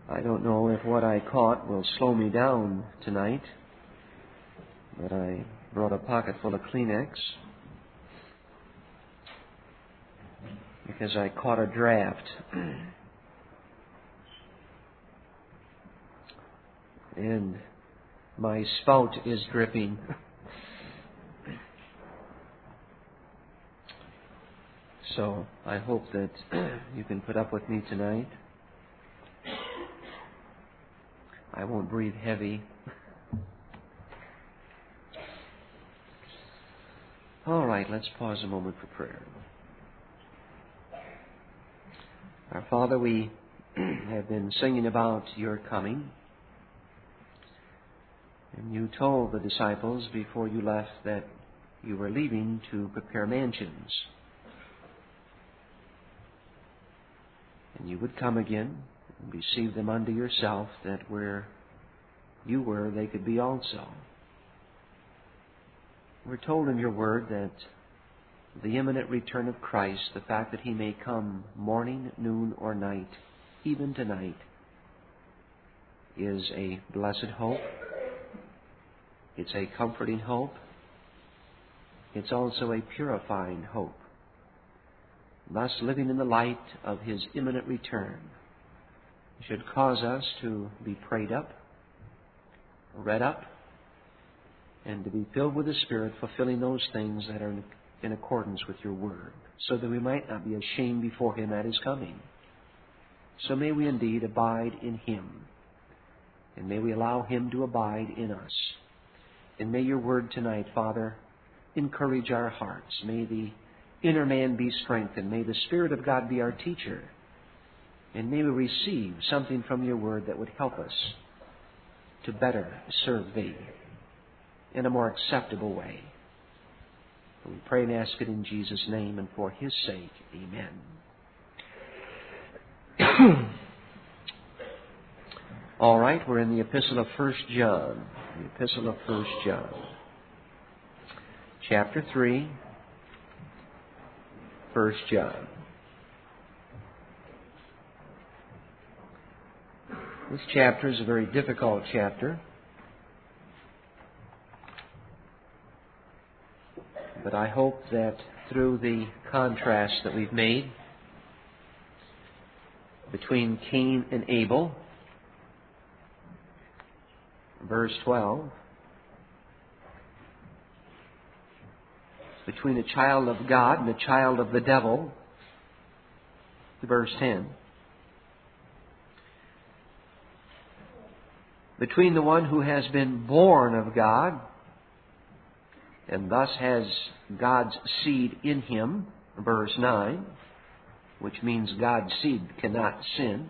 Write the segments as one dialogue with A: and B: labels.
A: I don't know if what I caught will slow me down tonight, but I brought a pocket full of Kleenex because I caught a draft. And my spout is dripping. So I hope that you can put up with me tonight. I won't breathe heavy. All right, let's pause a moment for prayer. Our Father, we have been singing about your coming. And you told the disciples before you left that you were leaving to prepare mansions. And you would come again and receive them unto yourself, that where you were, they could be also. We're told in your word that the imminent return of Christ, the fact that He may come morning, noon, or night, even tonight, is a blessed hope. It's a comforting hope. It's also a purifying hope. Thus, living in the light of His imminent return should cause us to be prayed up, read up, and to be filled with the Spirit, fulfilling those things that are in accordance with your word, so that we might not be ashamed before Him at His coming. So may we indeed abide in Him, and may we allow Him to abide in us. And may your word tonight, Father, encourage our hearts. May the inner man be strengthened. May the Spirit of God be our teacher. And may we receive something from your word that would help us to better serve Thee in a more acceptable way. We pray and ask it in Jesus' name and for His sake. Amen. All right, we're in the Epistle of 1 John. The Epistle of 1 John. Chapter 3, 1 John. This chapter is a very difficult chapter. But I hope that through the contrast that we've made between Cain and Abel, verse 12, between a child of God and a child of the devil, verse 10, between the one who has been born of God and thus has God's seed in him, verse 9, which means God's seed cannot sin.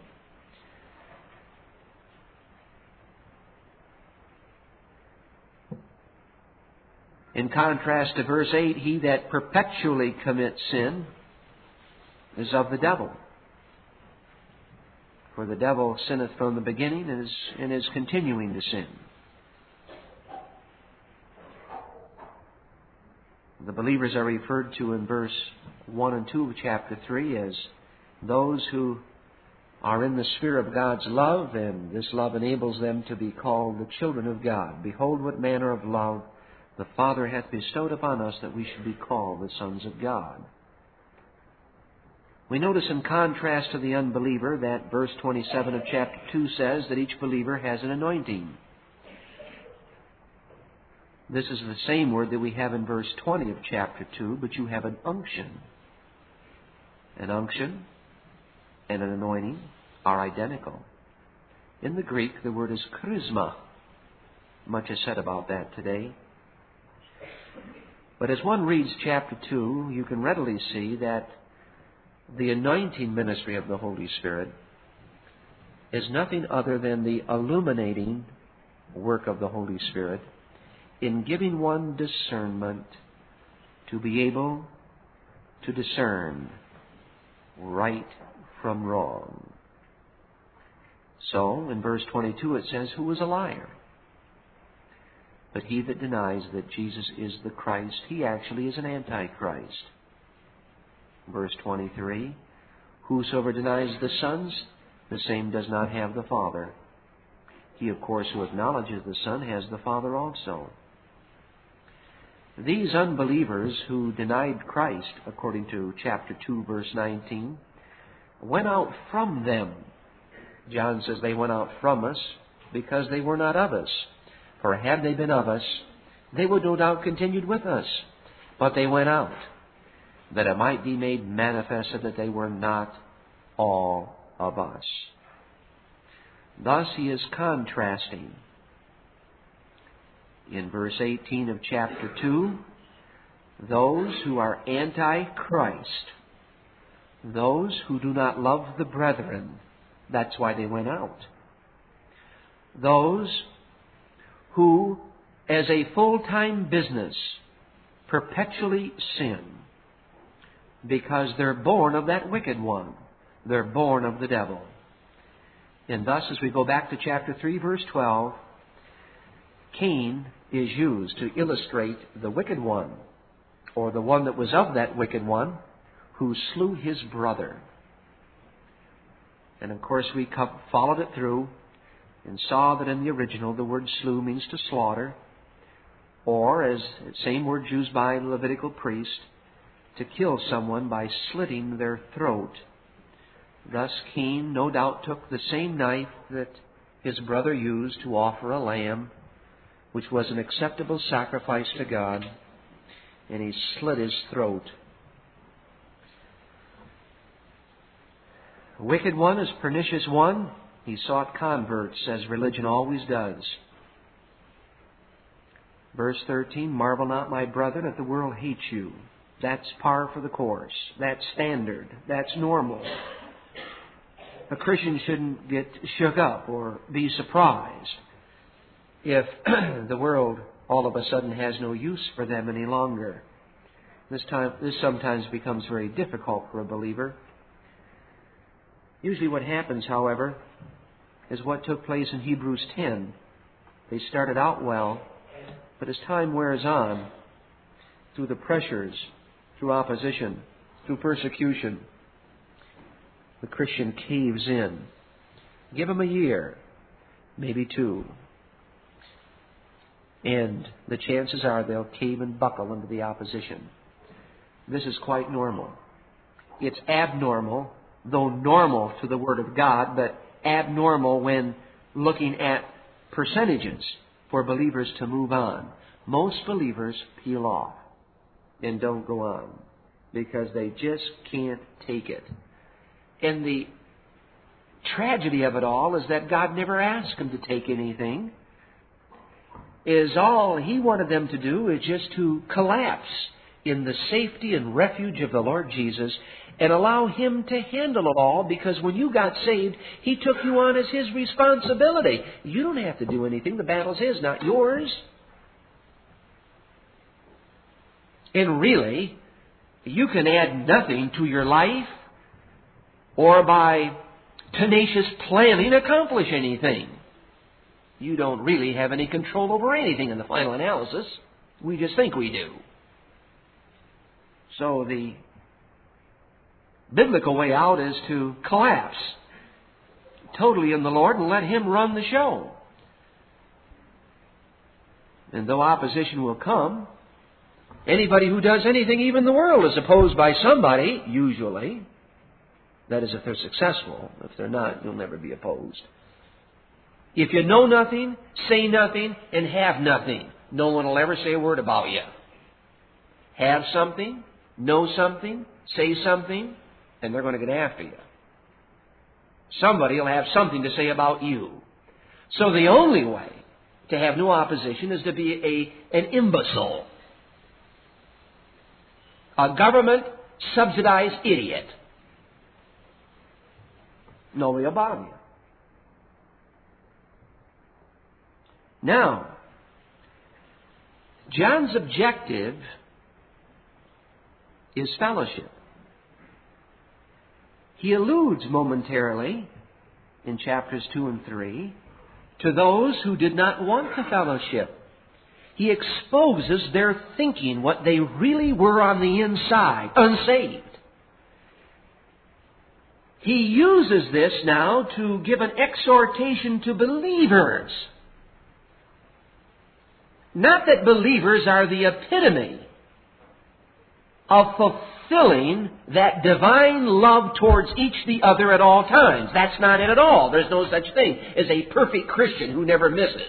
A: In contrast to verse 8, he that perpetually commits sin is of the devil. For the devil sinneth from the beginning and is continuing to sin. The believers are referred to in verse 1 and 2 of chapter 3 as those who are in the sphere of God's love, and this love enables them to be called the children of God. Behold, what manner of love the Father hath bestowed upon us, that we should be called the sons of God. We notice in contrast to the unbeliever that verse 27 of chapter 2 says that each believer has an anointing. This is the same word that we have in verse 20 of chapter 2, but you have an unction. An unction and an anointing are identical. In the Greek, the word is charisma. Much is said about that today. But as one reads chapter 2, you can readily see that the anointing ministry of the Holy Spirit is nothing other than the illuminating work of the Holy Spirit in giving one discernment to be able to discern right from wrong. So, in verse 22 it says, who is a liar? But he that denies that Jesus is the Christ, he actually is an antichrist. Verse 23, whosoever denies the Son's the same does not have the Father. He, of course, who acknowledges the Son has the Father also. These unbelievers who denied Christ, according to chapter 2, verse 19, went out from them. John says they went out from us because they were not of us. For had they been of us, they would no doubt continued with us. But they went out, that it might be made manifested that they were not all of us. Thus he is contrasting in verse 18 of chapter 2, those who are anti-Christ, those who do not love the brethren. That's why they went out. Those who, as a full-time business, perpetually sin because they're born of that wicked one. They're born of the devil. And thus, as we go back to chapter 3, verse 12, Cain is used to illustrate the wicked one, or the one that was of that wicked one, who slew his brother. And of course, we followed it through and saw that in the original the word slew means to slaughter, or, as the same word used by the Levitical priest, to kill someone by slitting their throat. Thus Cain no doubt took the same knife that his brother used to offer a lamb, which was an acceptable sacrifice to God, and he slit his throat. The wicked one is pernicious one. He sought converts, as religion always does. Verse 13, marvel not, my brethren, that the world hates you. That's par for the course. That's standard. That's normal. A Christian shouldn't get shook up or be surprised if the world all of a sudden has no use for them any longer. This sometimes becomes very difficult for a believer. Usually what happens, however, is what took place in Hebrews 10. They started out well, but as time wears on, through the pressures, through opposition, through persecution, the Christian caves in. Give them a year, maybe two, and the chances are they'll cave and buckle under the opposition. This is quite normal. It's abnormal, though normal to the Word of God, but abnormal when looking at percentages for believers to move on. Most believers peel off and don't go on because they just can't take it. And the tragedy of it all is that God never asked them to take anything. All He wanted them to do is just to collapse in the safety and refuge of the Lord Jesus and allow Him to handle it all, because when you got saved, He took you on as His responsibility. You don't have to do anything. The battle's His, not yours. And really, you can add nothing to your life or by tenacious planning accomplish anything. You don't really have any control over anything in the final analysis. We just think we do. So the biblical way out is to collapse totally in the Lord and let Him run the show. And though opposition will come, anybody who does anything, even the world, is opposed by somebody, usually. That is, if they're successful. If they're not, you'll never be opposed. If you know nothing, say nothing, and have nothing, no one will ever say a word about you. Have something, know something, say something, and they're going to get after you. Somebody will have something to say about you. So the only way to have no opposition is to be an imbecile, a government-subsidized idiot. Nobody will bother you. Now, John's objective is fellowship. He alludes momentarily in chapters 2 and 3 to those who did not want the fellowship. He exposes their thinking, what they really were on the inside, unsaved. he uses this now to give an exhortation to believers. Not that believers are the epitome of fulfilling that divine love towards each the other at all times. That's not it at all. There's no such thing as a perfect Christian who never misses.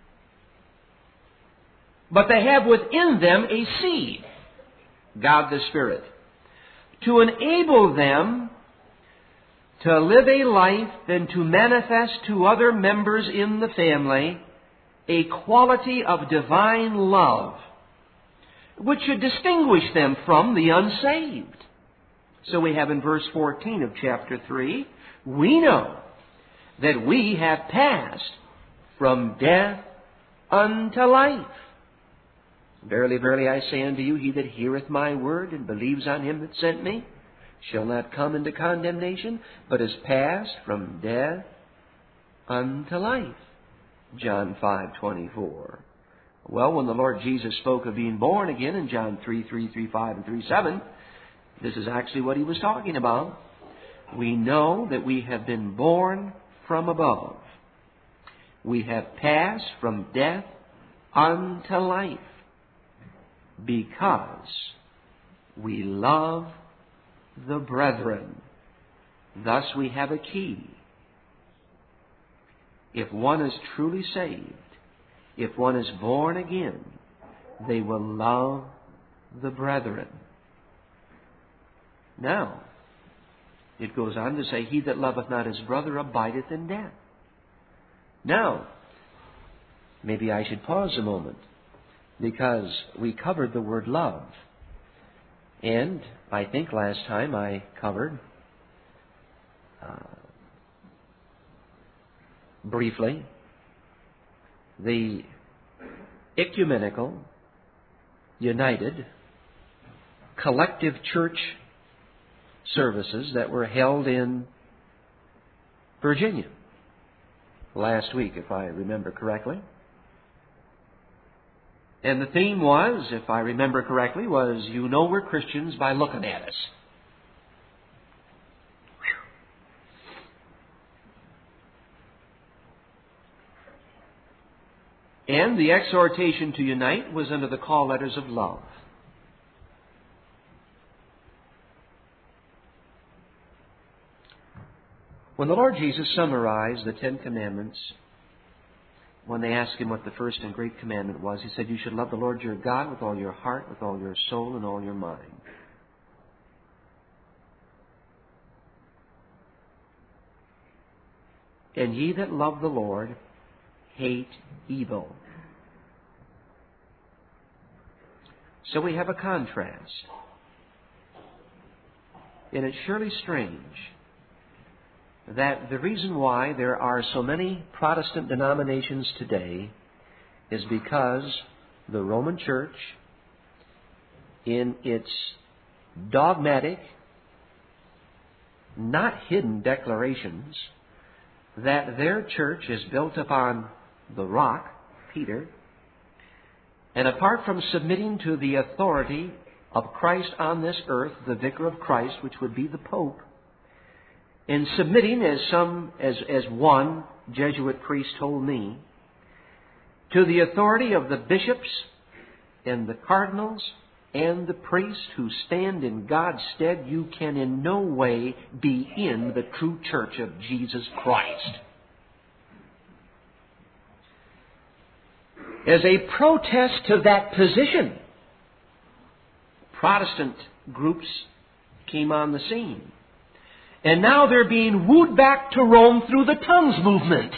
A: But they have within them a seed, God the Spirit, to enable them to live a life and to manifest to other members in the family a quality of divine love which should distinguish them from the unsaved. So we have in verse 14 of chapter 3, we know that we have passed from death unto life. Verily, verily, I say unto you, he that heareth my word and believes on him that sent me shall not come into condemnation, but is passed from death unto life. John 5:24. Well, when the Lord Jesus spoke of being born again in John 3:3, 3:5, and 3:7, this is actually what he was talking about. We know that we have been born from above. We have passed from death unto life because we love the brethren. Thus we have a key. If one is truly saved, if one is born again, they will love the brethren. Now, it goes on to say, he that loveth not his brother abideth in death. Now, maybe I should pause a moment, because we covered the word love. And I think last time I covered briefly the ecumenical, united, collective church services that were held in Virginia last week, if I remember correctly. And the theme was, if I remember correctly, was, you know we're Christians by looking at us. And the exhortation to unite was under the call letters of love. When the Lord Jesus summarized the Ten Commandments, when they asked him what the first and great commandment was, he said, you should love the Lord your God with all your heart, with all your soul, and all your mind. And ye that love the Lord hate evil. So we have a contrast. And it's surely strange that the reason why there are so many Protestant denominations today is because the Roman Church, in its dogmatic, not hidden declarations that their church is built upon the rock, Peter, and apart from submitting to the authority of Christ on this earth, the vicar of Christ, which would be the Pope, and submitting, as one Jesuit priest told me, to the authority of the bishops and the cardinals and the priests who stand in God's stead, you can in no way be in the true church of Jesus Christ. As a protest to that position, Protestant groups came on the scene. And now they're being wooed back to Rome through the tongues movement.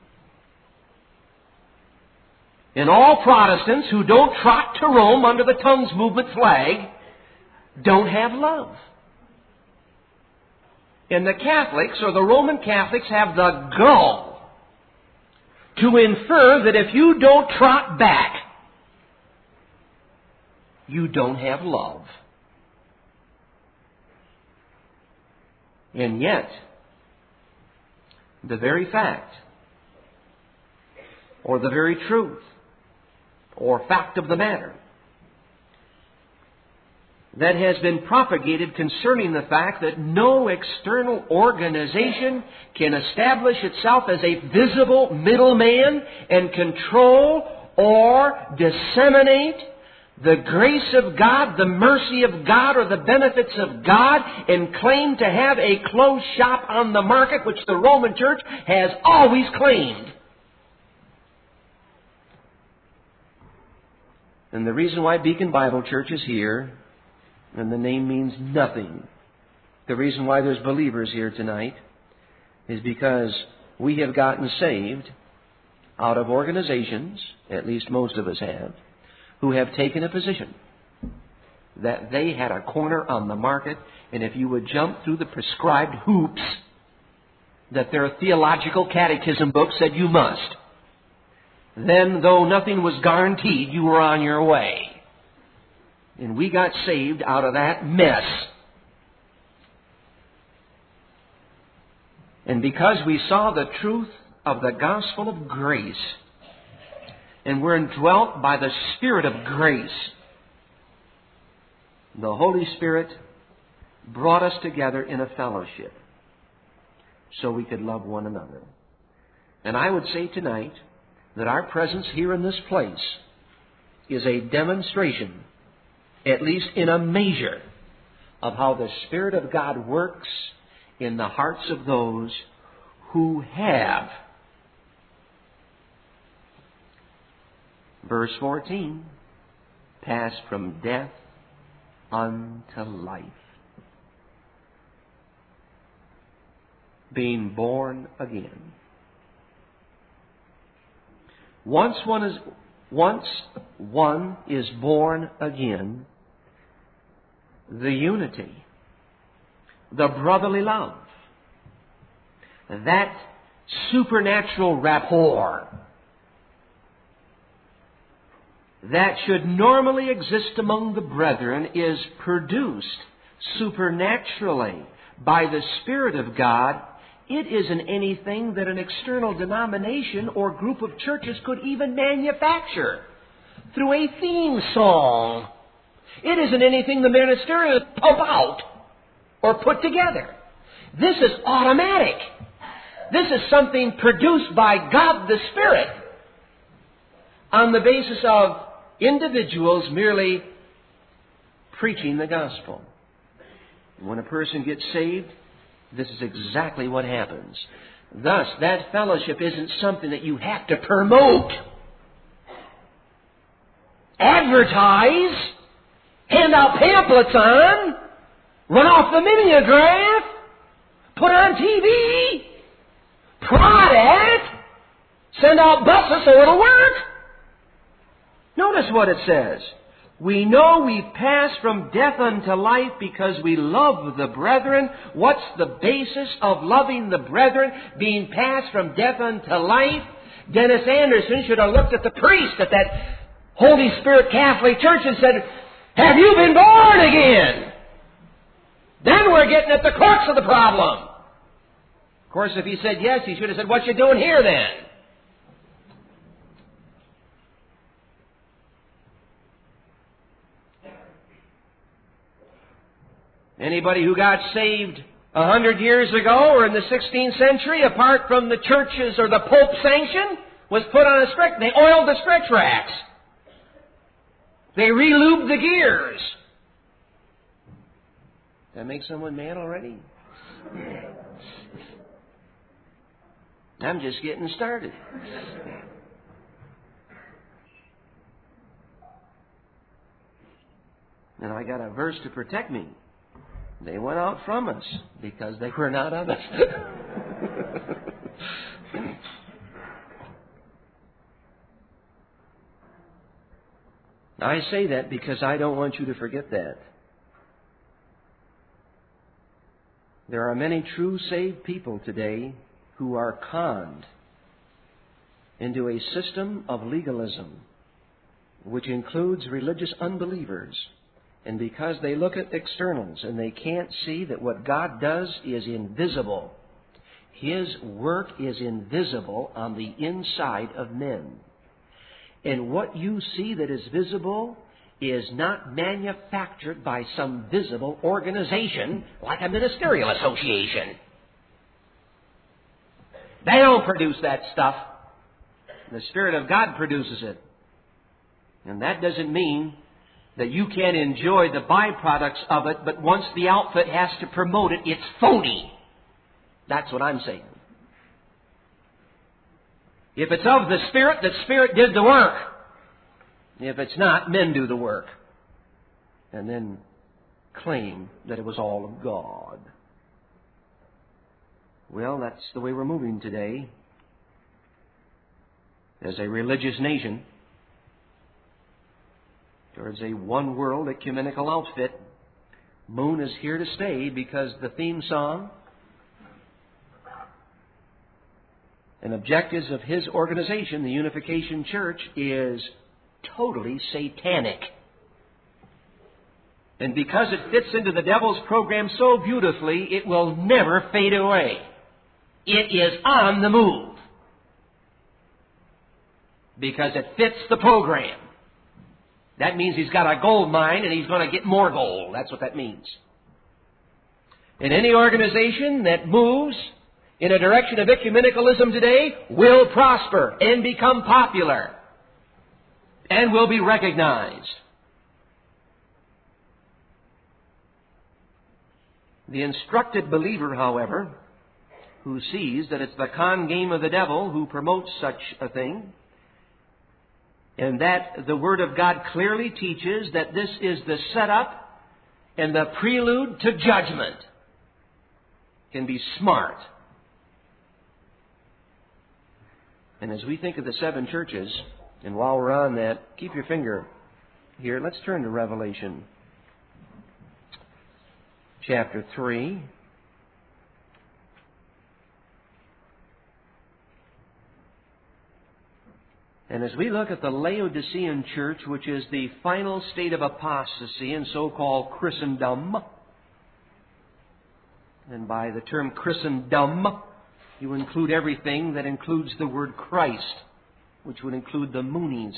A: And all Protestants who don't trot to Rome under the tongues movement flag don't have love. And the Catholics, or the Roman Catholics, have the gall to infer that if you don't trot back, you don't have love. And yet, the very fact, or the very truth, or fact of the matter, that has been propagated concerning the fact that no external organization can establish itself as a visible middleman and control or disseminate the grace of God, the mercy of God, or the benefits of God, and claim to have a closed shop on the market, which the Roman Church has always claimed. And the reason why Beacon Bible Church is here, and the name means nothing, the reason why there's believers here tonight is because we have gotten saved out of organizations, at least most of us have, who have taken a position that they had a corner on the market, and if you would jump through the prescribed hoops that their theological catechism book said you must, then, though nothing was guaranteed, you were on your way. And we got saved out of that mess. And because we saw the truth of the gospel of grace, and we're indwelt by the Spirit of grace, the Holy Spirit brought us together in a fellowship so we could love one another. And I would say tonight that our presence here in this place is a demonstration, at least in a measure, of how the Spirit of God works in the hearts of those who have. Verse 14, passed from death unto life. Being born again. Once one is born again, the unity, the brotherly love, that supernatural rapport that should normally exist among the brethren is produced supernaturally by the Spirit of God. It isn't anything that an external denomination or group of churches could even manufacture through a theme song. It isn't anything the ministerials pump out or put together. This is automatic. This is something produced by God the Spirit on the basis of individuals merely preaching the gospel. When a person gets saved, this is exactly what happens. Thus, that fellowship isn't something that you have to promote, advertise, hand out pamphlets on, run off the mimeograph, put on TV, prod at, send out buses so it'll work. Notice what it says. We know we've passed from death unto life because we love the brethren. What's the basis of loving the brethren? Being passed from death unto life? Dennis Anderson should have looked at the priest at that Holy Spirit Catholic Church and said, have you been born again? Then we're getting at the crux of the problem. Of course, if he said yes, he should have said, what you doing here then? Anybody who got saved 100 years ago or in the 16th century, apart from the churches or the Pope's sanction, was put on a stretch. They oiled the stretch racks. They re-lubed the gears. That make someone mad already? I'm just getting started. And I got a verse to protect me. They went out from us because they were not of us. I say that because I don't want you to forget that. There are many true saved people today who are conned into a system of legalism, which includes religious unbelievers. And because they look at externals and they can't see that what God does is invisible. His work is invisible on the inside of men. And what you see that is visible is not manufactured by some visible organization like a ministerial association. They don't produce that stuff. The Spirit of God produces it. And that doesn't mean that you can't enjoy the byproducts of it, but once the outfit has to promote it, it's phony. That's what I'm saying. If it's of the Spirit did the work. If it's not, men do the work. And then claim that it was all of God. Well, that's the way we're moving today. As a religious nation, towards a one-world ecumenical outfit. Moon is here to stay because the theme song and objectives of his organization, the Unification Church, is totally satanic. And because it fits into the devil's program so beautifully, it will never fade away. It is on the move. Because it fits the program. That means he's got a gold mine and he's going to get more gold. That's what that means. And any organization that moves in a direction of ecumenicalism today will prosper and become popular and will be recognized. The instructed believer, however, who sees that it's the con game of the devil who promotes such a thing, and that the Word of God clearly teaches that this is the setup and the prelude to judgment, can be smart. And as we think of the seven churches, and while we're on that, keep your finger here. Let's turn to Revelation chapter 3. And as we look at the Laodicean church, which is the final state of apostasy in so-called Christendom, and by the term Christendom, you include everything that includes the word Christ, which would include the Moonies.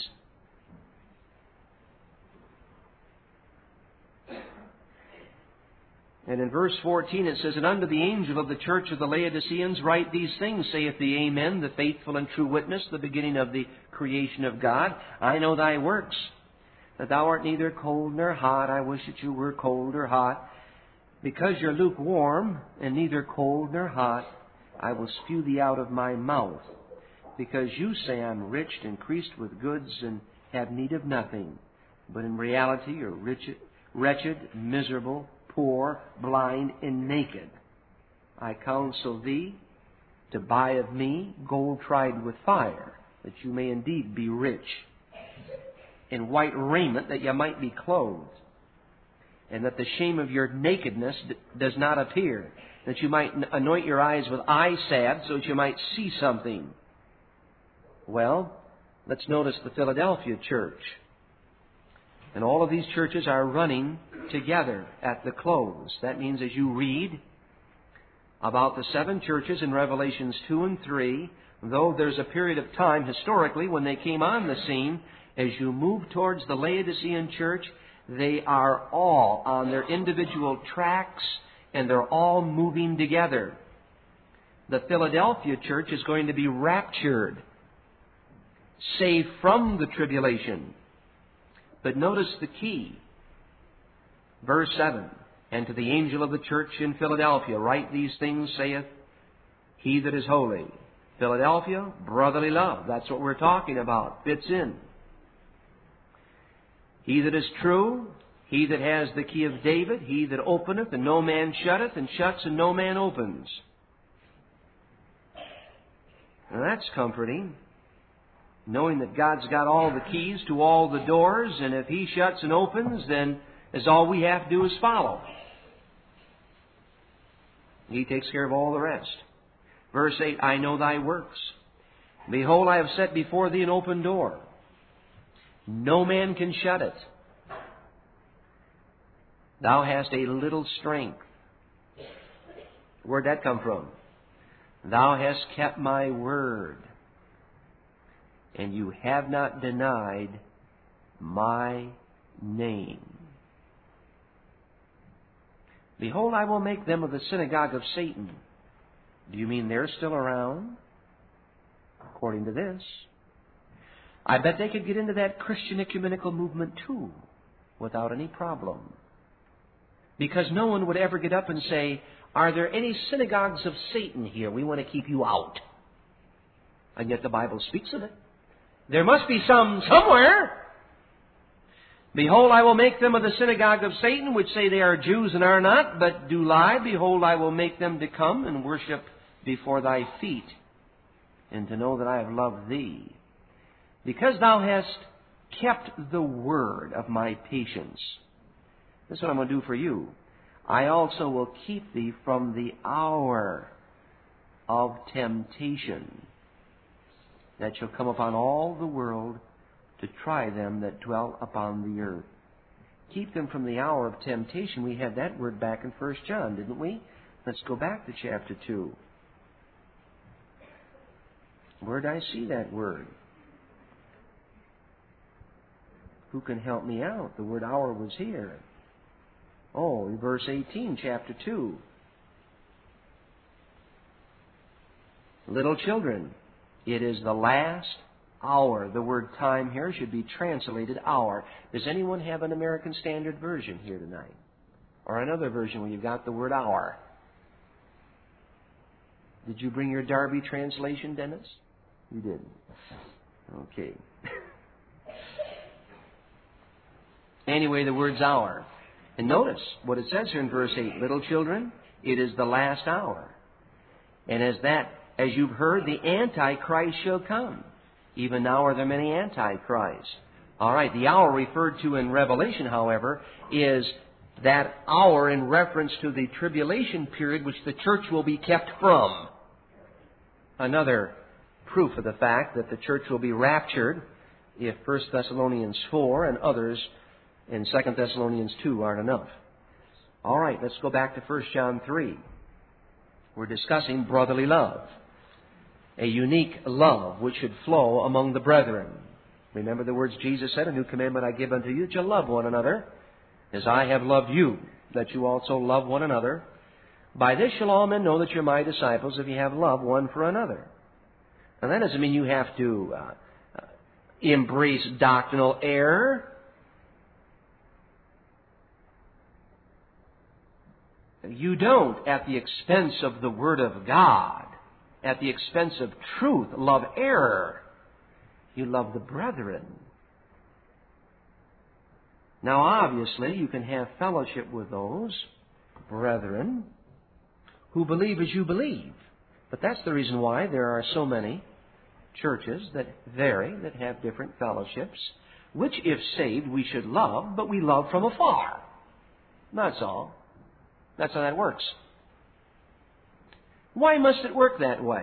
A: And in verse 14 it says, "And unto the angel of the church of the Laodiceans write these things, saith the Amen, the faithful and true witness, the beginning of the creation of God. I know thy works, that thou art neither cold nor hot. I wish that you were cold or hot. Because you're lukewarm and neither cold nor hot, I will spew thee out of my mouth. Because you say, I'm rich, increased with goods, and have need of nothing. But in reality you're wretched, miserable, poor, blind, and naked. I counsel thee to buy of me gold tried with fire, that you may indeed be rich, in white raiment, that you might be clothed, and that the shame of your nakedness does not appear, that you might anoint your eyes with eye salve, so that you might see something." Well, let's notice the Philadelphia church. And all of these churches are running together at the close. That means as you read about the seven churches in Revelations 2 and 3, though there's a period of time historically when they came on the scene, as you move towards the Laodicean church, they are all on their individual tracks and they're all moving together. The Philadelphia church is going to be raptured, saved from the tribulation. But notice the key. Verse 7, "And to the angel of the church in Philadelphia write these things, saith he that is holy." Philadelphia, brotherly love. That's what we're talking about. Fits in. "He that is true, he that has the key of David, he that openeth and no man shutteth, and shuts and no man opens." Now that's comforting, knowing that God's got all the keys to all the doors, and if He shuts and opens, then all we have to do is follow. He takes care of all the rest. Verse 8, "I know thy works. Behold, I have set before thee an open door. No man can shut it. Thou hast a little strength." Where'd that come from? "Thou hast kept my word, and you have not denied my name. Behold, I will make them of the synagogue of Satan. Do you mean they're still around? According to this. I bet they could get into that Christian ecumenical movement too, without any problem. Because no one would ever get up and say, are there any synagogues of Satan here? We want to keep you out. And yet the Bible speaks of it. There must be some somewhere. Behold, I will make them of the synagogue of Satan, which say they are Jews and are not, but do lie. Behold, I will make them to come and worship before thy feet, and to know that I have loved thee. Because thou hast kept the word of my patience. This is what I'm going to do for you. I also will keep thee from the hour of temptation that shall come upon all the world to try them that dwell upon the earth. Keep them from the hour of temptation. We had that word back in 1 John, didn't we? Let's go back to chapter 2. Where did I see that word? Who can help me out? The word hour was here. Oh, in verse 18, chapter 2. Little children, it is the last hour. The word time here should be translated hour. Does anyone have an American Standard Version here tonight? Or another version where you've got the word hour? Did you bring your Darby translation, Dennis? You didn't. Okay. Anyway, the word's hour. And notice what it says here in verse 8. Little children, it is the last hour. And as you've heard, the Antichrist shall come. Even now are there many Antichrists. All right, the hour referred to in Revelation, however, is that hour in reference to the tribulation period which the church will be kept from. Another proof of the fact that the church will be raptured if 1 Thessalonians 4 and others in 2 Thessalonians 2 aren't enough. All right, let's go back to 1 John 3. We're discussing brotherly love. A unique love which should flow among the brethren. Remember the words Jesus said, a new commandment I give unto you, that you love one another, as I have loved you, that you also love one another. By this shall all men know that you're my disciples, if you have love one for another. Now that doesn't mean you have to embrace doctrinal error. You don't, at the expense of the Word of God, at the expense of truth, love error. You love the brethren. Now, obviously, you can have fellowship with those brethren who believe as you believe. But that's the reason why there are so many churches that vary, that have different fellowships, which, if saved, we should love, but we love from afar. That's all. That's how that works. Why must it work that way?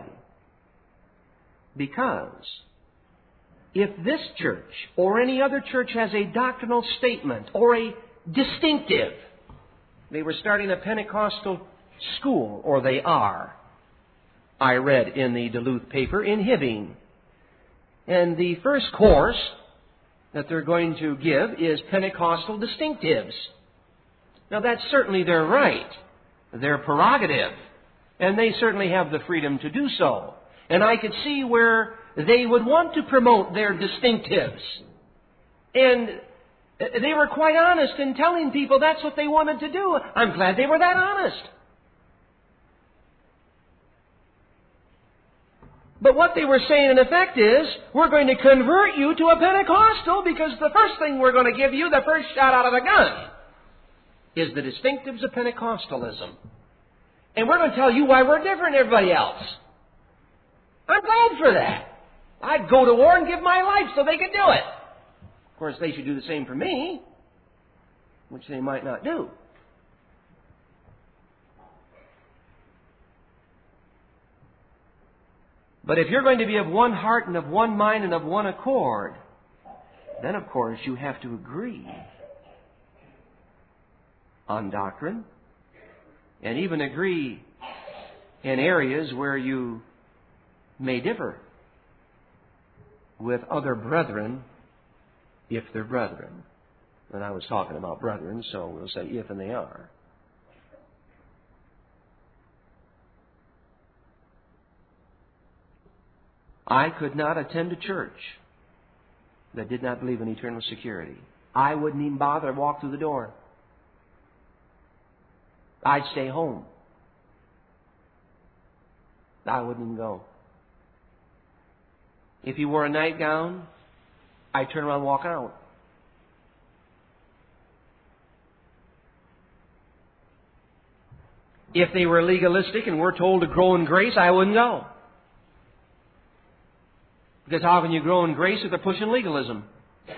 A: Because if this church or any other church has a doctrinal statement or a distinctive, they were starting a Pentecostal school, or they are. I read in the Duluth paper in Hibbing. And the first course that they're going to give is Pentecostal distinctives. Now, that's certainly their right, their prerogative, and they certainly have the freedom to do so. And I could see where they would want to promote their distinctives. And they were quite honest in telling people that's what they wanted to do. I'm glad they were that honest. But what they were saying in effect is, we're going to convert you to a Pentecostal because the first thing we're going to give you, the first shot out of the gun, is the distinctives of Pentecostalism. And we're going to tell you why we're different than everybody else. I'm glad for that. I'd go to war and give my life so they could do it. Of course, they should do the same for me, which they might not do. But if you're going to be of one heart and of one mind and of one accord, then, of course, you have to agree on doctrine, and even agree in areas where you may differ with other brethren, if they're brethren. And I was talking about brethren, so we'll say if and they are. I could not attend a church that did not believe in eternal security. I wouldn't even bother to walk through the door. I'd stay home. I wouldn't even go. If he wore a nightgown, I'd turn around and walk out. If they were legalistic and we're told to grow in grace, I wouldn't go. Because how can you grow in grace if they're pushing legalism?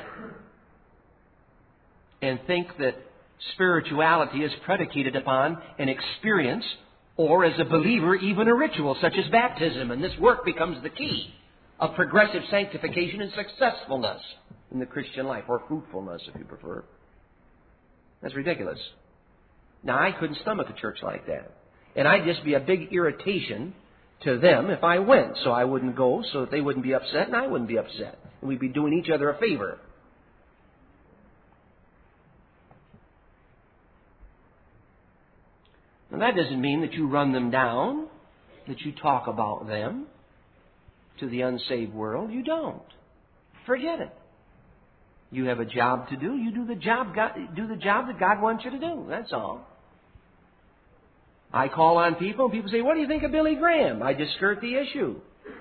A: And think that spirituality is predicated upon an experience or, as a believer, even a ritual such as baptism. And this work becomes the key of progressive sanctification and successfulness in the Christian life, or fruitfulness if you prefer. That's ridiculous. Now, I couldn't stomach a church like that. And I'd just be a big irritation to them if I went. So I wouldn't go so that they wouldn't be upset and I wouldn't be upset. And we'd be doing each other a favor. And that doesn't mean that you run them down, that you talk about them to the unsaved world. You don't. Forget it. You have a job to do. You do the job that God wants you to do. That's all. I call on people, and people say, "What do you think of Billy Graham?" I just skirt the issue.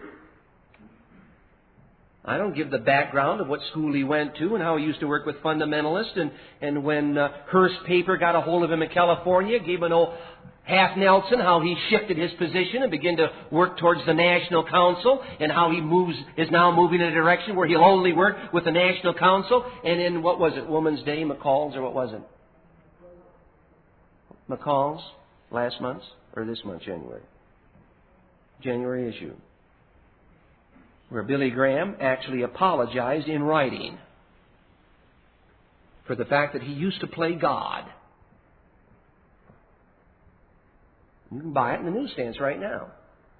A: I don't give the background of what school he went to and how he used to work with fundamentalists. And when Hearst Paper got a hold of him in California, gave him an old half Nelson, how he shifted his position and began to work towards the National Council, and how he is now moving in a direction where he'll only work with the National Council. And in, what was it, Woman's Day, McCall's, or what was it? McCall's, last month's, or this month, January? January issue. Where Billy Graham actually apologized in writing for the fact that he used to play God. You can buy it in the newsstands right now.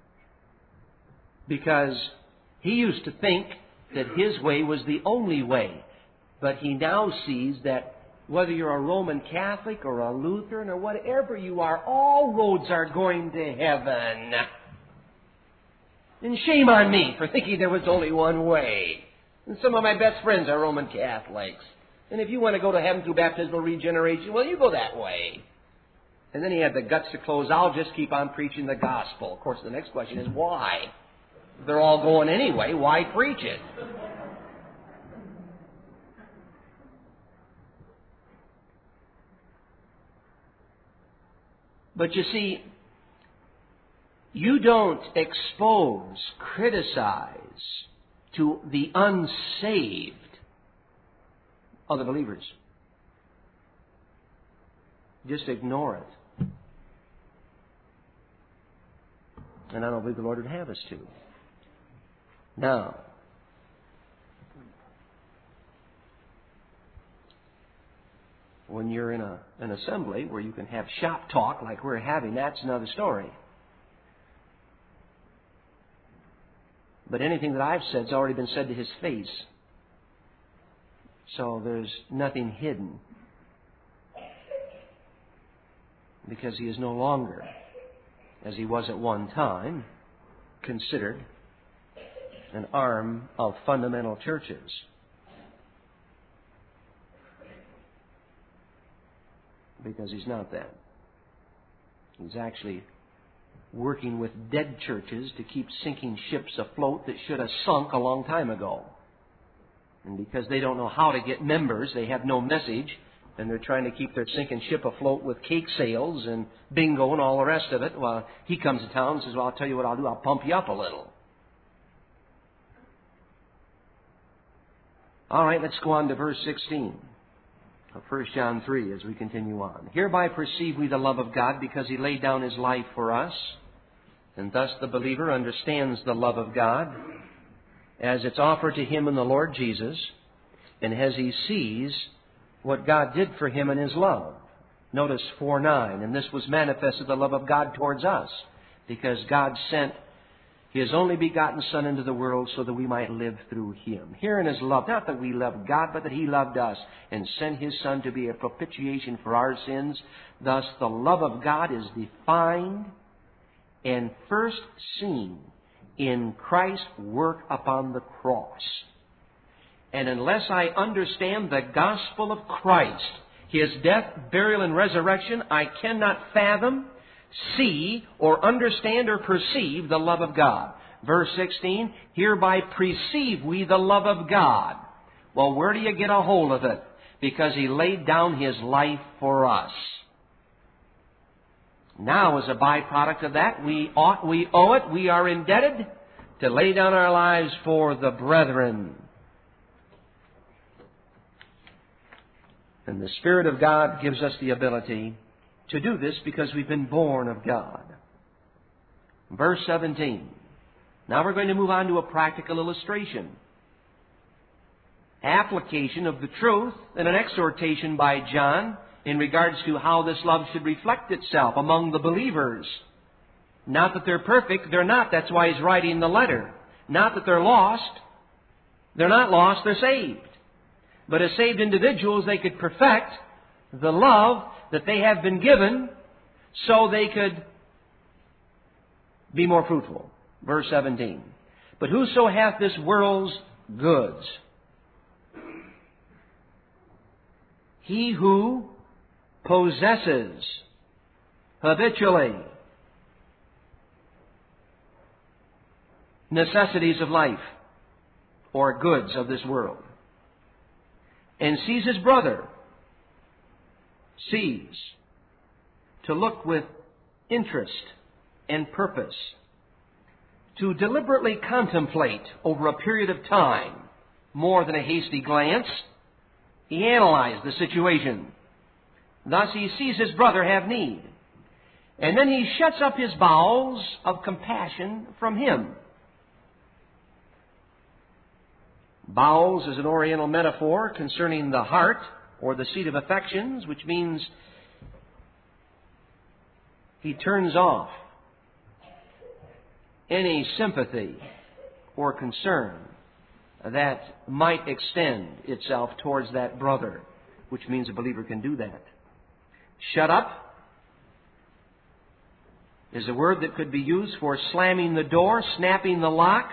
A: Because he used to think that his way was the only way. But he now sees that whether you're a Roman Catholic or a Lutheran or whatever you are, all roads are going to heaven. And shame on me for thinking there was only one way. And some of my best friends are Roman Catholics. And if you want to go to heaven through baptismal regeneration, well, you go that way. And then he had the guts to close, "I'll just keep on preaching the gospel." Of course, the next question is, why? They're all going anyway. Why preach it? But you see, you don't expose, criticize to the unsaved other believers. Just ignore it. And I don't believe the Lord would have us to. Now, when you're in an assembly where you can have shop talk like we're having, that's another story. But anything that I've said has already been said to his face. So there's nothing hidden. Because he is no longer, as he was at one time, considered an arm of fundamental churches. Because he's not that. He's actually working with dead churches to keep sinking ships afloat that should have sunk a long time ago. And because they don't know how to get members, they have no message, and they're trying to keep their sinking ship afloat with cake sales and bingo and all the rest of it. Well, he comes to town and says, "Well, I'll tell you what I'll do. I'll pump you up a little." All right, let's go on to verse 16 of 1 John 3 as we continue on. "Hereby perceive we the love of God, because he laid down his life for us. And thus the believer understands the love of God as it's offered to him in the Lord Jesus, and as he sees what God did for him in his love." Notice 4:9, "And this was manifested the love of God towards us, because God sent His only begotten Son into the world so that we might live through Him. Herein is love, not that we loved God, but that He loved us and sent His Son to be a propitiation for our sins. Thus, the love of God is defined and first seen in Christ's work upon the cross. And unless I understand the gospel of Christ, His death, burial, and resurrection, I cannot fathom, see, or understand or perceive the love of God. Verse 16, hereby perceive we the love of God. Well, where do you get a hold of it? Because He laid down His life for us. Now, as a byproduct of that, we owe it, we are indebted to lay down our lives for the brethren. And the Spirit of God gives us the ability to do this because we've been born of God. Verse 17. Now we're going to move on to a practical illustration. Application of the truth and an exhortation by John in regards to how this love should reflect itself among the believers. Not that they're perfect, they're not. That's why he's writing the letter. Not that they're lost. They're not lost, they're saved. But as saved individuals, they could perfect the love that they have been given so they could be more fruitful. Verse 17. But whoso hath this world's goods, he who possesses habitually necessities of life or goods of this world, and sees his brother, sees to look with interest and purpose, to deliberately contemplate over a period of time, more than a hasty glance, he analyzed the situation. Thus he sees his brother have need. And then he shuts up his bowels of compassion from him. Bowels is an Oriental metaphor concerning the heart or the seat of affections, which means he turns off any sympathy or concern that might extend itself towards that brother, which means a believer can do that. Shut up is a word that could be used for slamming the door, snapping the lock.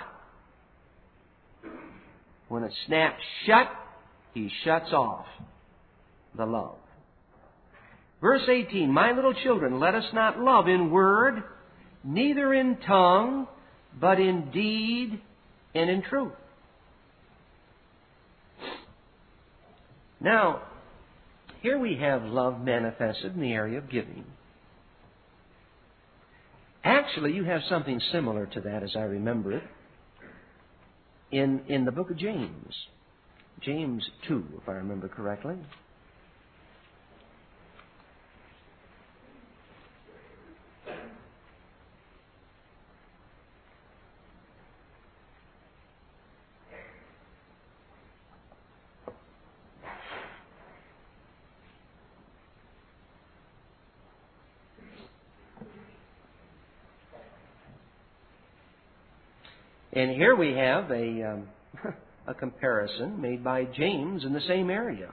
A: When it snaps shut, he shuts off the love. Verse 18, my little children, let us not love in word, neither in tongue, but in deed and in truth. Now, here we have love manifested in the area of giving. Actually, you have something similar to that, as I remember it, in the book of James. James 2, if I remember correctly. And here we have a comparison made by James in the same area.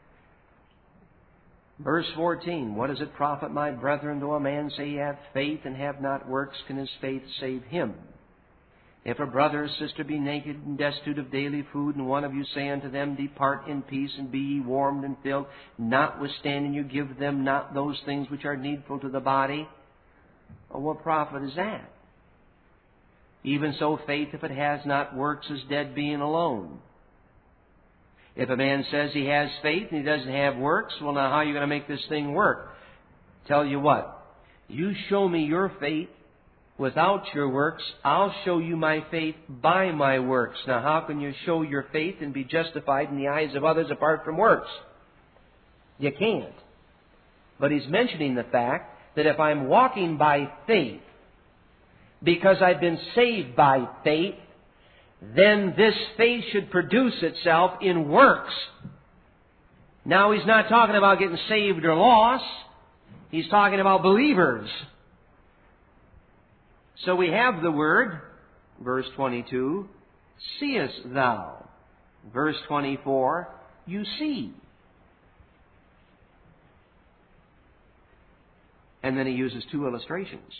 A: Verse 14, what does it profit, my brethren, though a man say he hath faith and have not works, can his faith save him? If a brother or sister be naked and destitute of daily food, and one of you say unto them, depart in peace, and be ye warmed and filled, notwithstanding you give them not those things which are needful to the body, well, what profit is that? Even so, faith, if it has not works, is dead being alone. If a man says he has faith and he doesn't have works, well, now how are you going to make this thing work? Tell you what, you show me your faith without your works, I'll show you my faith by my works. Now, how can you show your faith and be justified in the eyes of others apart from works? You can't. But he's mentioning the fact that if I'm walking by faith, because I've been saved by faith, then this faith should produce itself in works. Now, he's not talking about getting saved or lost. He's talking about believers. So we have the word verse 22, seest thou? Verse 24, you see. And then he uses two illustrations.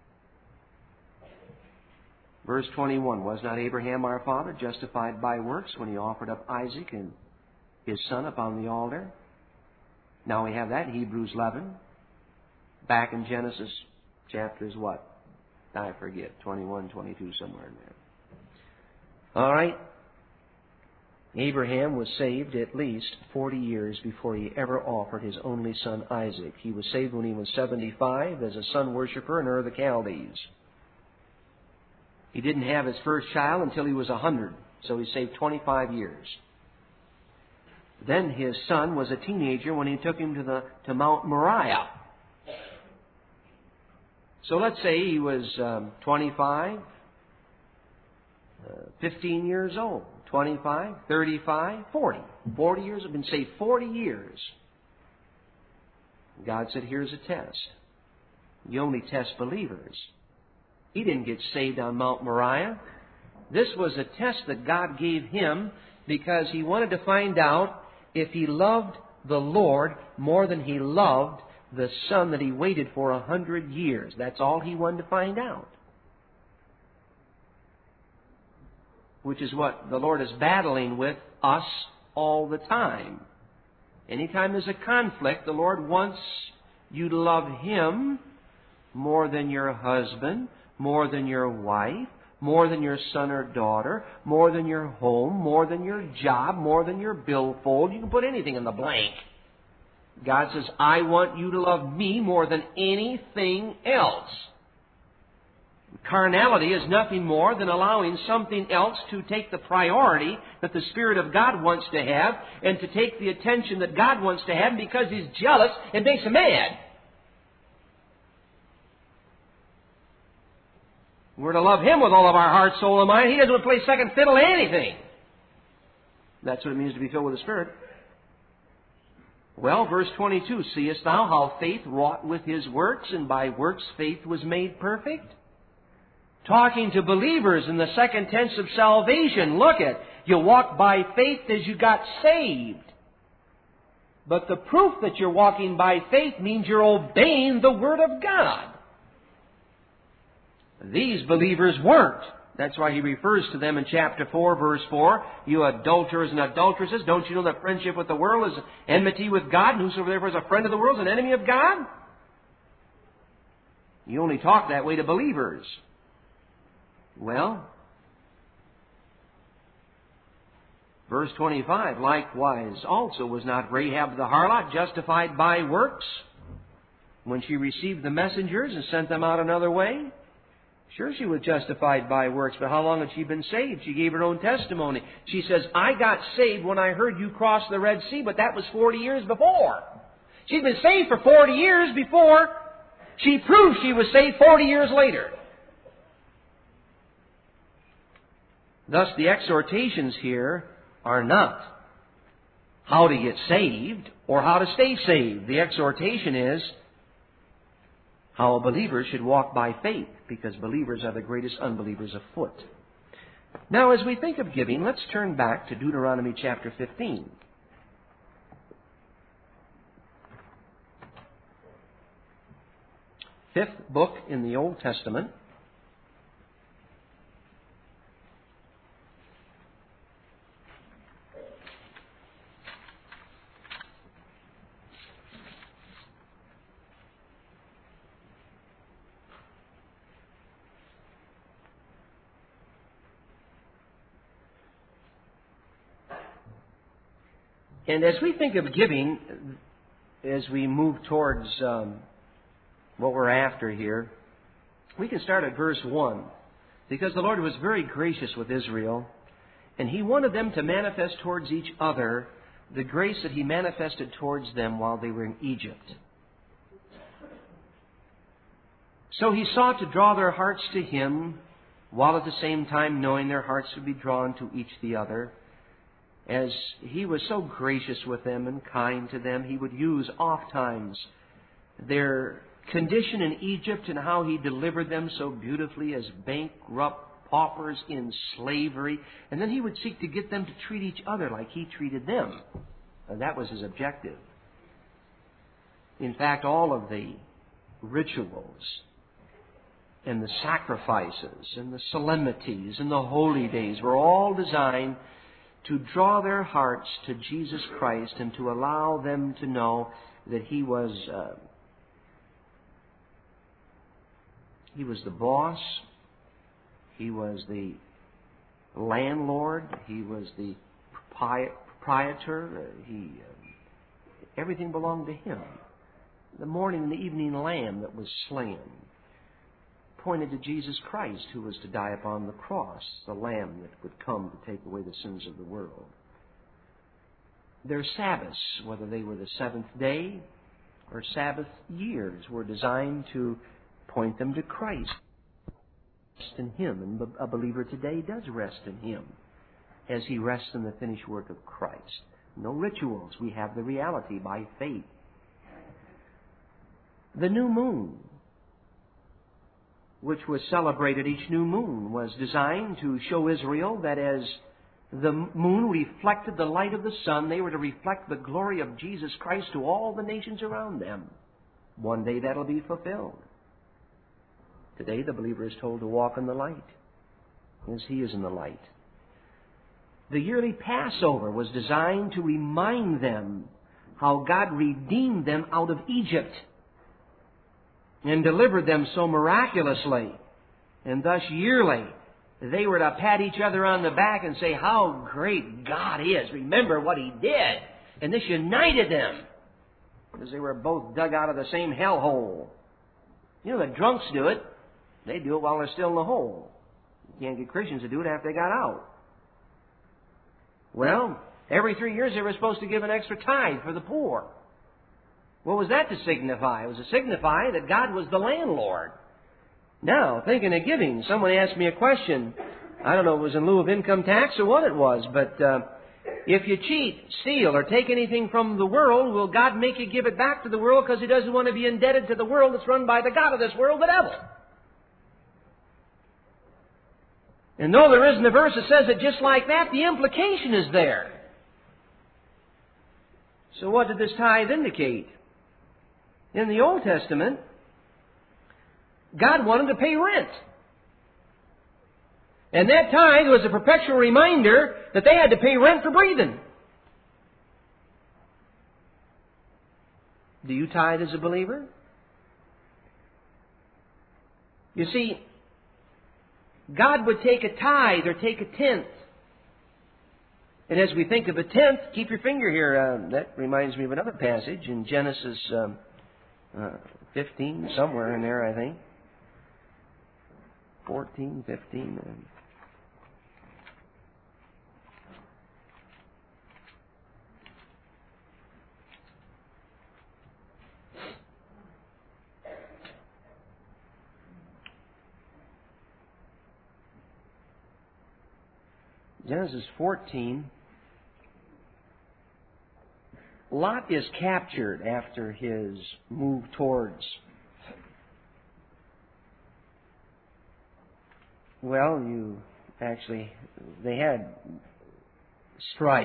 A: Verse 21, was not Abraham our father justified by works when he offered up Isaac and his son upon the altar? Now we have that in Hebrews 11. Back in Genesis chapters what? I forget, 21, 22, somewhere in there. All right. Abraham was saved at least 40 years before he ever offered his only son Isaac. He was saved when he was 75 as a sun worshiper in Ur of the Chaldees. He didn't have his first child until he was 100, so he saved 25 years. Then his son was a teenager when he took him to Mount Moriah. So let's say he was 25, 15 years old, 25, 35, 40. 40 years, have been saved 40 years. God said, here's a test. You only test believers. He didn't get saved on Mount Moriah. This was a test that God gave him because he wanted to find out if he loved the Lord more than he loved the son that he waited for 100 years. That's all he wanted to find out. Which is what the Lord is battling with us all the time. Anytime there's a conflict, the Lord wants you to love Him more than your husband, more than your wife, more than your son or daughter, more than your home, more than your job, more than your billfold. You can put anything in the blank. God says, I want you to love me more than anything else. Carnality is nothing more than allowing something else to take the priority that the Spirit of God wants to have and to take the attention that God wants to have, and because He's jealous, it makes Him mad. We're to love Him with all of our heart, soul, and mind. He doesn't want to play second fiddle to anything. That's what it means to be filled with the Spirit. Well, verse 22, seest thou how faith wrought with his works, and by works faith was made perfect? Talking to believers in the second tense of salvation. Look at, you walk by faith as you got saved. But the proof that you're walking by faith means you're obeying the Word of God. These believers weren't. That's why he refers to them in chapter 4, verse 4. You adulterers and adulteresses, don't you know that friendship with the world is enmity with God? And whosoever therefore is a friend of the world is an enemy of God? You only talk that way to believers. Well, verse 25, likewise also was not Rahab the harlot justified by works when she received the messengers and sent them out another way? Sure, she was justified by works, but how long had she been saved? She gave her own testimony. She says, I got saved when I heard you cross the Red Sea, but that was 40 years before. She'd been saved for 40 years before she proved she was saved 40 years later. Thus, the exhortations here are not how to get saved or how to stay saved. The exhortation is how a believer should walk by faith, because believers are the greatest unbelievers afoot. Now, as we think of giving, let's turn back to Deuteronomy chapter 15. Fifth book in the Old Testament. And as we think of giving, as we move towards what we're after here, we can start at verse 1. Because the Lord was very gracious with Israel, and He wanted them to manifest towards each other the grace that He manifested towards them while they were in Egypt. So He sought to draw their hearts to Him, while at the same time knowing their hearts would be drawn to each the other. As He was so gracious with them and kind to them, He would use oftentimes their condition in Egypt and how He delivered them so beautifully as bankrupt, paupers in slavery, and then He would seek to get them to treat each other like He treated them. And that was His objective. In fact, all of the rituals and the sacrifices and the solemnities and the holy days were all designed to draw their hearts to Jesus Christ and to allow them to know that He was the boss, He was the landlord, He was the proprietor, everything belonged to Him. The morning and the evening lamb that was slain pointed to Jesus Christ, who was to die upon the cross, the Lamb that would come to take away the sins of the world. Their Sabbaths, whether they were the seventh day or Sabbath years, were designed to point them to Christ. Rest in Him, and a believer today does rest in Him as he rests in the finished work of Christ. No rituals. We have the reality by faith. The new moon, which was celebrated each new moon, was designed to show Israel that as the moon reflected the light of the sun, they were to reflect the glory of Jesus Christ to all the nations around them. One day that'll be fulfilled. Today the believer is told to walk in the light, as He is in the light. The yearly Passover was designed to remind them how God redeemed them out of Egypt and delivered them so miraculously. And thus yearly they were to pat each other on the back and say how great God is. Remember what He did. And this united them because they were both dug out of the same hellhole. You know, the drunks do it. They do it while they're still in the hole. You can't get Christians to do it after they got out. Well, every 3 years they were supposed to give an extra tithe for the poor. What was that to signify? It was to signify that God was the landlord. Now, thinking of giving, someone asked me a question. I don't know if it was in lieu of income tax or what it was, but if you cheat, steal, or take anything from the world, will God make you give it back to the world because He doesn't want to be indebted to the world that's run by the God of this world, the devil? And though there isn't a verse that says it just like that, the implication is there. So what did this tithe indicate? In the Old Testament, God wanted to pay rent. And that tithe was a perpetual reminder that they had to pay rent for breathing. Do you tithe as a believer? You see, God would take a tithe or take a tenth. And as we think of a tenth, keep your finger here. That reminds me of another passage in Genesis 15, somewhere in there, I think. 14, 15. Genesis 14, Lot is captured after his move towards, they had strife.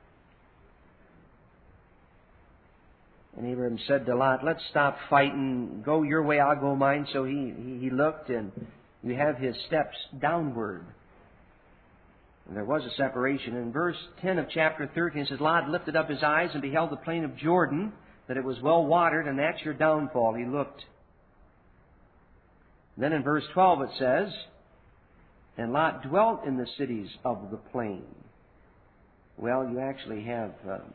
A: And Abraham said to Lot, let's stop fighting, go your way, I'll go mine. So he looked, and you have his steps downward. And there was a separation. In verse 10 of chapter 13, it says, Lot lifted up his eyes and beheld the plain of Jordan, that it was well watered, and that's your downfall. He looked. Then in verse 12 it says, and Lot dwelt in the cities of the plain. Well, you actually have,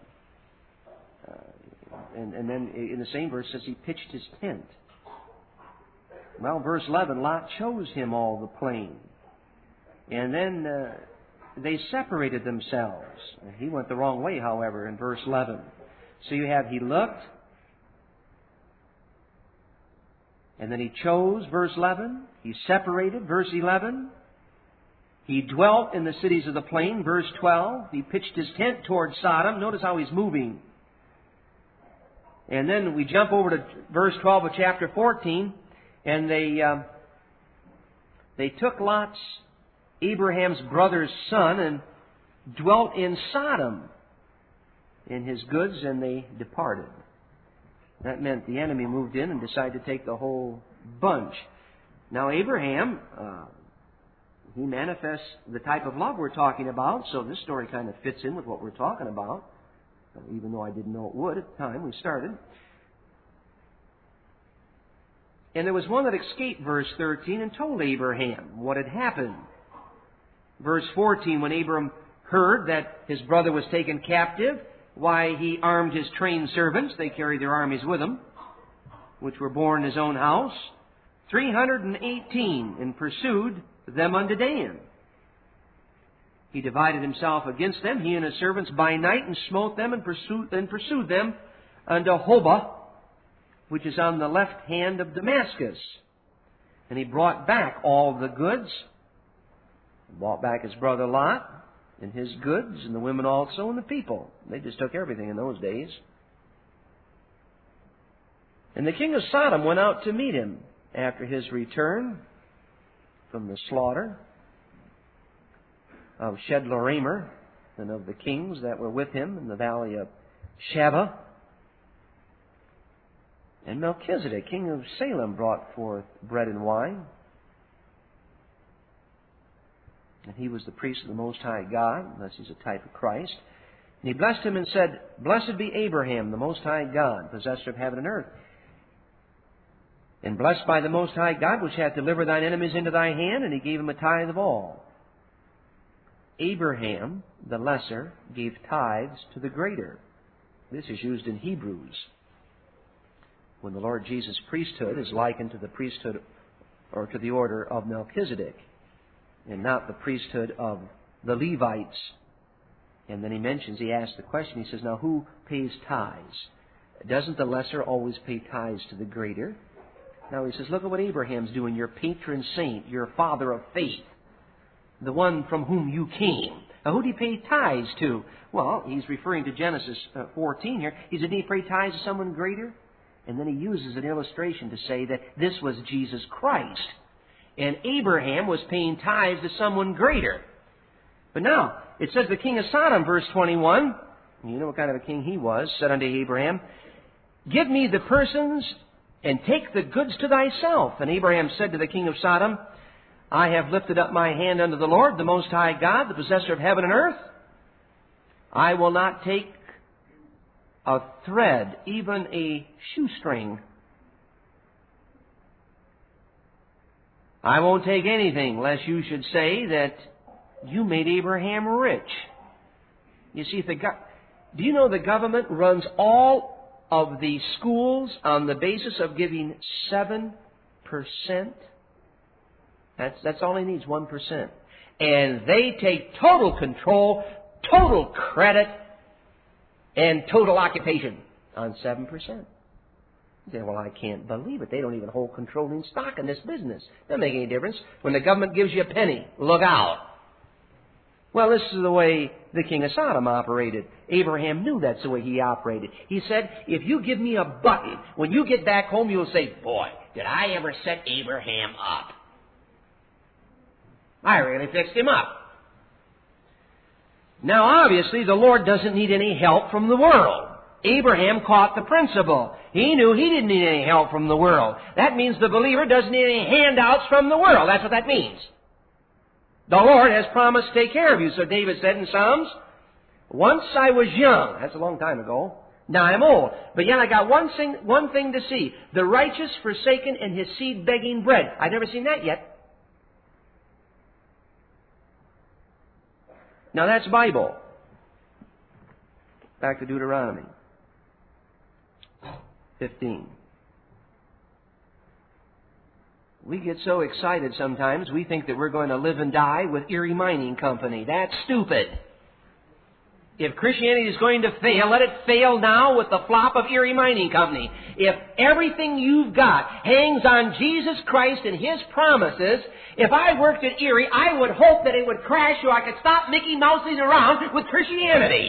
A: and then in the same verse it says he pitched his tent. Well, verse 11, Lot chose him all the plain. And then they separated themselves. He went the wrong way, however, in verse 11. So you have he looked, and then he chose, verse 11. He separated, verse 11. He dwelt in the cities of the plain, verse 12. He pitched his tent towards Sodom. Notice how he's moving. And then we jump over to verse 12 of chapter 14, and they took Lot's Abraham's brother's son and dwelt in Sodom in his goods, and they departed. That meant the enemy moved in and decided to take the whole bunch. Now Abraham, he manifests the type of love we're talking about, so this story kind of fits in with what we're talking about, even though I didn't know it would at the time we started. And there was one that escaped verse 13 and told Abraham what had happened. Verse 14, when Abram heard that his brother was taken captive, why, he armed his trained servants. They carried their armies with them, which were born in his own house, 318, and pursued them unto Dan. He divided himself against them, he and his servants, by night, and smote them and pursued them unto Hobah, which is on the left hand of Damascus. And he brought back all the goods, brought back his brother Lot, and his goods, and the women also, and the people. They just took everything in those days. And the king of Sodom went out to meet him after his return from the slaughter of Chedorlaomer and of the kings that were with him in the valley of Shaveh. And Melchizedek, king of Salem, brought forth bread and wine. And he was the priest of the Most High God, unless he's a type of Christ. And he blessed him and said, Blessed be Abraham, the Most High God, possessor of heaven and earth. And blessed by the Most High God, which hath delivered thine enemies into thy hand, and he gave him a tithe of all. Abraham, the lesser, gave tithes to the greater. This is used in Hebrews, when the Lord Jesus' priesthood is likened to the priesthood or to the order of Melchizedek, and not the priesthood of the Levites. And then he asks the question, he says, now who pays tithes? Doesn't the lesser always pay tithes to the greater? Now he says, look at what Abraham's doing, your patron saint, your father of faith, the one from whom you came. Now who did he pay tithes to? Well, he's referring to Genesis 14 here. He said, did he pay tithes to someone greater? And then he uses an illustration to say that this was Jesus Christ. And Abraham was paying tithes to someone greater. But now, it says the king of Sodom, verse 21, you know what kind of a king he was, said unto Abraham, Give me the persons and take the goods to thyself. And Abraham said to the king of Sodom, I have lifted up my hand unto the Lord, the Most High God, the possessor of heaven and earth. I will not take a thread, even a shoestring. I won't take anything, lest you should say that you made Abraham rich. You see, do you know the government runs all of the schools on the basis of giving 7%? That's all he needs, 1%. And they take total control, total credit, and total occupation on 7%. You say, well, I can't believe it. They don't even hold controlling stock in this business. Doesn't make any difference. When the government gives you a penny, look out. Well, this is the way the king of Sodom operated. Abraham knew that's the way he operated. He said, if you give me a button, when you get back home, you'll say, boy, did I ever set Abraham up. I really fixed him up. Now, obviously, the Lord doesn't need any help from the world. Abraham caught the principle. He knew he didn't need any help from the world. That means the believer doesn't need any handouts from the world. That's what that means. The Lord has promised to take care of you. So David said in Psalms, once I was young. That's a long time ago. Now I'm old. But yet I got one thing to see. The righteous forsaken and his seed begging bread. I've never seen that yet. Now that's Bible. Back to Deuteronomy 15. We get so excited sometimes, we think that we're going to live and die with Erie Mining Company. That's stupid. If Christianity is going to fail, let it fail now with the flop of Erie Mining Company. If everything you've got hangs on Jesus Christ and His promises, if I worked at Erie, I would hope that it would crash so I could stop Mickey Mousing around with Christianity.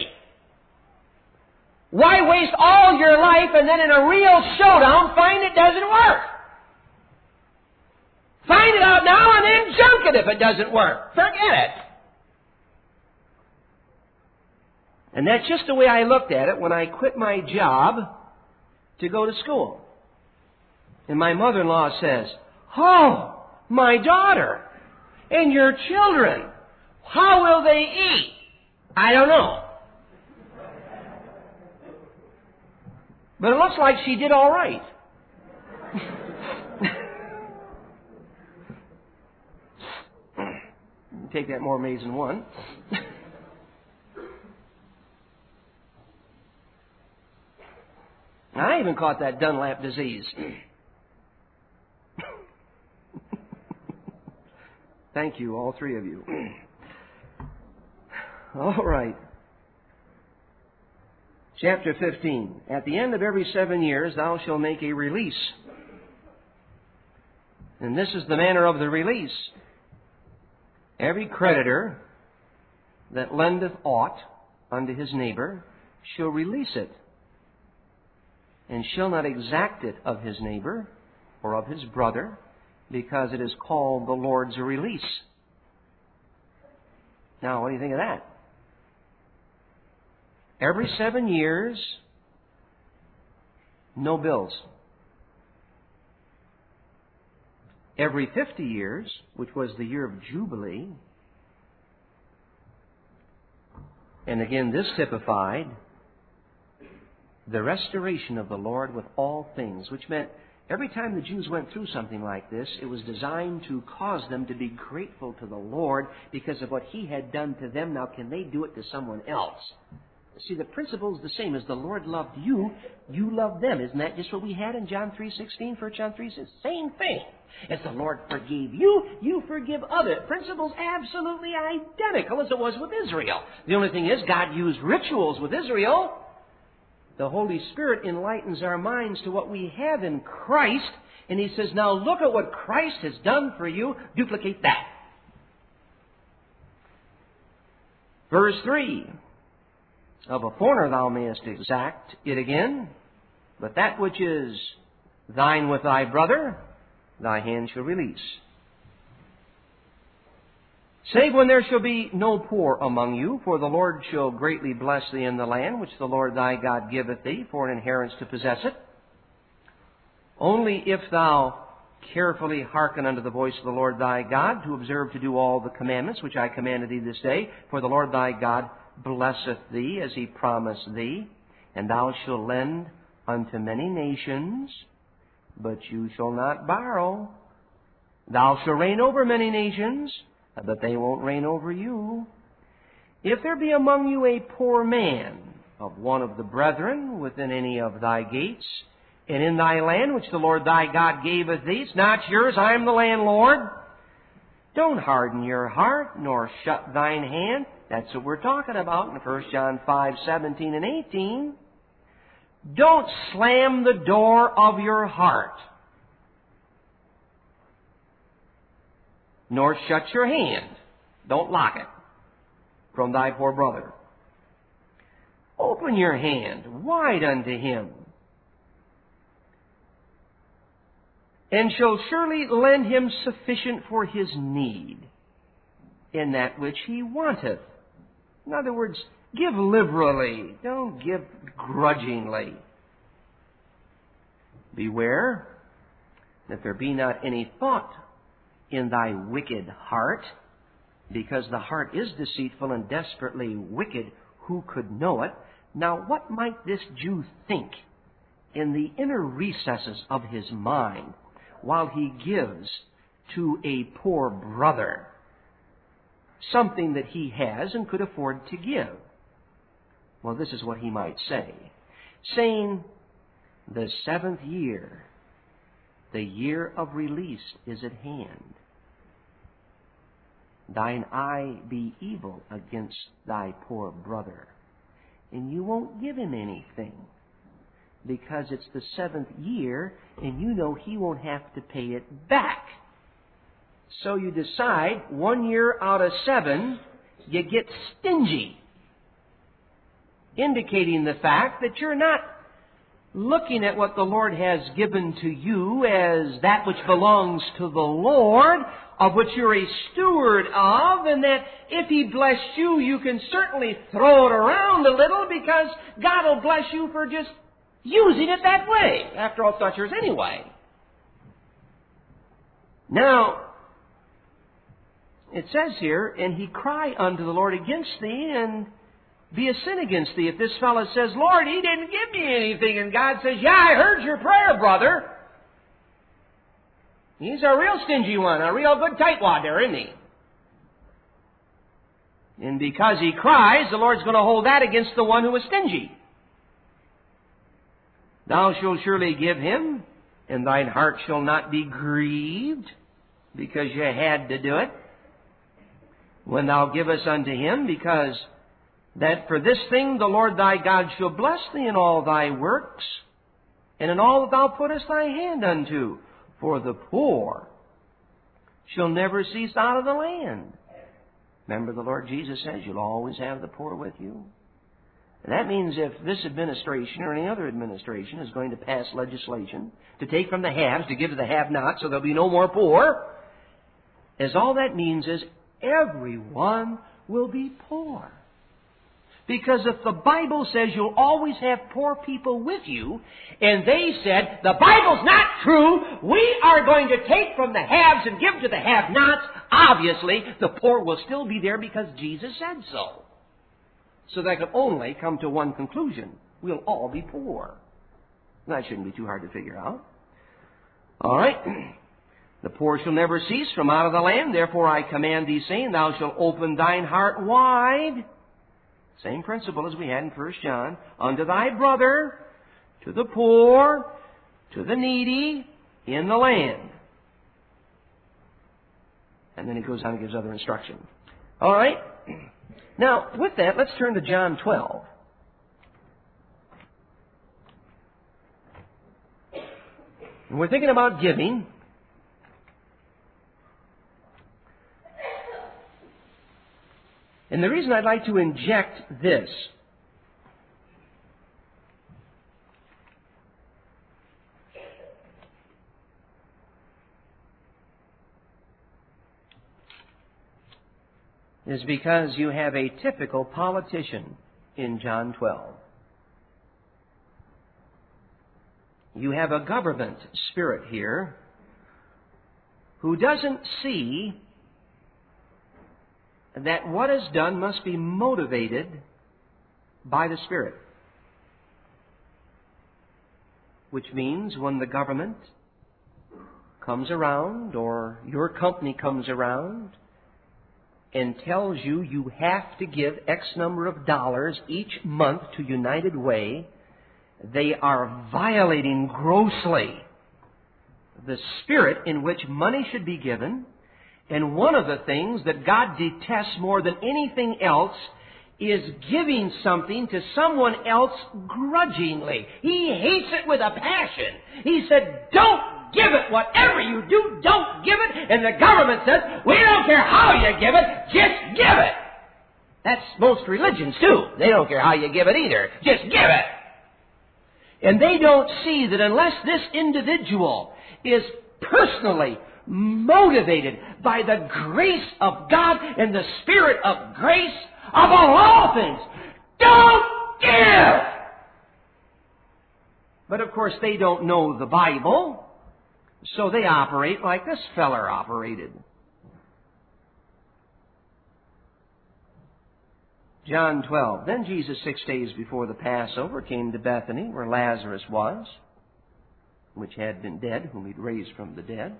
A: Why waste all your life and then in a real showdown find it doesn't work?
B: Find it out now and then junk it if it doesn't work. Forget it. And that's just the way I looked at it when I quit my job to go to school. And my mother-in-law says, "Oh, my daughter and your children, how will they eat?" I don't know. But it looks like she did all right. Take that more maize than one. I even caught that Dunlap disease. Thank you, all three of you. All right. Chapter 15. At the end of every 7 years thou shalt make a release. And this is the manner of the release. Every creditor that lendeth aught unto his neighbor shall release it, and shall not exact it of his neighbor or of his brother, because it is called the Lord's release. Now, what do you think of that? Every 7 years, no bills. Every 50 years, which was the year of Jubilee, and again this typified the restoration of the Lord with all things, which meant every time the Jews went through something like this, it was designed to cause them to be grateful to the Lord because of what He had done to them. Now, can they do it to someone else? See, the principle is the same. As the Lord loved you, you loved them. Isn't that just what we had in John 3:16? 1 John 3:16? Same thing. As the Lord forgave you, you forgive others. Principle's absolutely identical as it was with Israel. The only thing is, God used rituals with Israel. The Holy Spirit enlightens our minds to what we have in Christ, and He says, now look at what Christ has done for you. Duplicate that. Verse 3. Of a foreigner thou mayest exact it again, but that which is thine with thy brother, thy hand shall release. Save when there shall be no poor among you, for the Lord shall greatly bless thee in the land which the Lord thy God giveth thee for an inheritance to possess it. Only if thou carefully hearken unto the voice of the Lord thy God, to observe to do all the commandments which I commanded thee this day, for the Lord thy God blesseth thee as He promised thee, and thou shalt lend unto many nations, but you shall not borrow. Thou shalt reign over many nations, but they won't reign over you. If there be among you a poor man of one of the brethren within any of thy gates, and in thy land which the Lord thy God gaveth thee, it's not yours, I am the landlord. Don't harden your heart, nor shut thine hand. That's what we're talking about in 1 John 5:17 and 18. Don't slam the door of your heart, nor shut your hand. Don't lock it from thy poor brother. Open your hand wide unto him, and shall surely lend him sufficient for his need in that which he wanteth. In other words, give liberally. Don't give grudgingly. Beware that there be not any thought in thy wicked heart, because the heart is deceitful and desperately wicked. Who could know it? Now, what might this Jew think in the inner recesses of his mind while he gives to a poor brother something that he has and could afford to give? Well, this is what he might say, saying, the 7th year, the year of release, is at hand. Thine eye be evil against thy poor brother, and you won't give him anything, because it's the 7th year, and you know he won't have to pay it back. So you decide 1 year out of 7, you get stingy, indicating the fact that you're not looking at what the Lord has given to you as that which belongs to the Lord, of which you're a steward of, and that if He blessed you, you can certainly throw it around a little because God will bless you for just using it that way. After all, it's not yours anyway. Now, it says here, and he cry unto the Lord against thee, and be a sin against thee. If this fellow says, Lord, he didn't give me anything, and God says, yeah, I heard your prayer, brother. He's a real stingy one, a real good tightwad there, isn't he? And because he cries, the Lord's going to hold that against the one who was stingy. Thou shalt surely give him, and thine heart shall not be grieved, because you had to do it. When thou givest unto him, because that for this thing the Lord thy God shall bless thee in all thy works, and in all that thou puttest thy hand unto. For the poor shall never cease out of the land. Remember, the Lord Jesus says you'll always have the poor with you. And that means if this administration or any other administration is going to pass legislation to take from the haves to give to the have-nots so there'll be no more poor, as all that means is everyone will be poor. Because if the Bible says you'll always have poor people with you, and they said, the Bible's not true, we are going to take from the haves and give to the have-nots, obviously the poor will still be there because Jesus said so. So that can only come to one conclusion. We'll all be poor. That shouldn't be too hard to figure out. All right. The poor shall never cease from out of the land. Therefore I command thee, saying, thou shalt open thine heart wide. Same principle as we had in 1 John. Unto thy brother, to the poor, to the needy in the land. And then he goes on and gives other instruction. All right. Now, with that, let's turn to John 12. And we're thinking about giving. And the reason I'd like to inject this is because you have a typical politician in John 12. You have a government spirit here who doesn't see that what is done must be motivated by the Spirit. Which means when the government comes around or your company comes around and tells you you have to give X number of dollars each month to United Way, they are violating grossly the spirit in which money should be given. And one of the things that God detests more than anything else is giving something to someone else grudgingly. He hates it with a passion. He said, don't give it. Whatever you do, don't give it. And the government says, we don't care how you give it, just give it. That's most religions too. They don't care how you give it either. Just give it. And they don't see that unless this individual is personally motivated by the grace of God and the Spirit of grace, above all things, don't give! But of course they don't know the Bible, so they operate like this feller operated. John 12. Then Jesus 6 days before the Passover came to Bethany, where Lazarus was, which had been dead, whom he'd raised from the dead.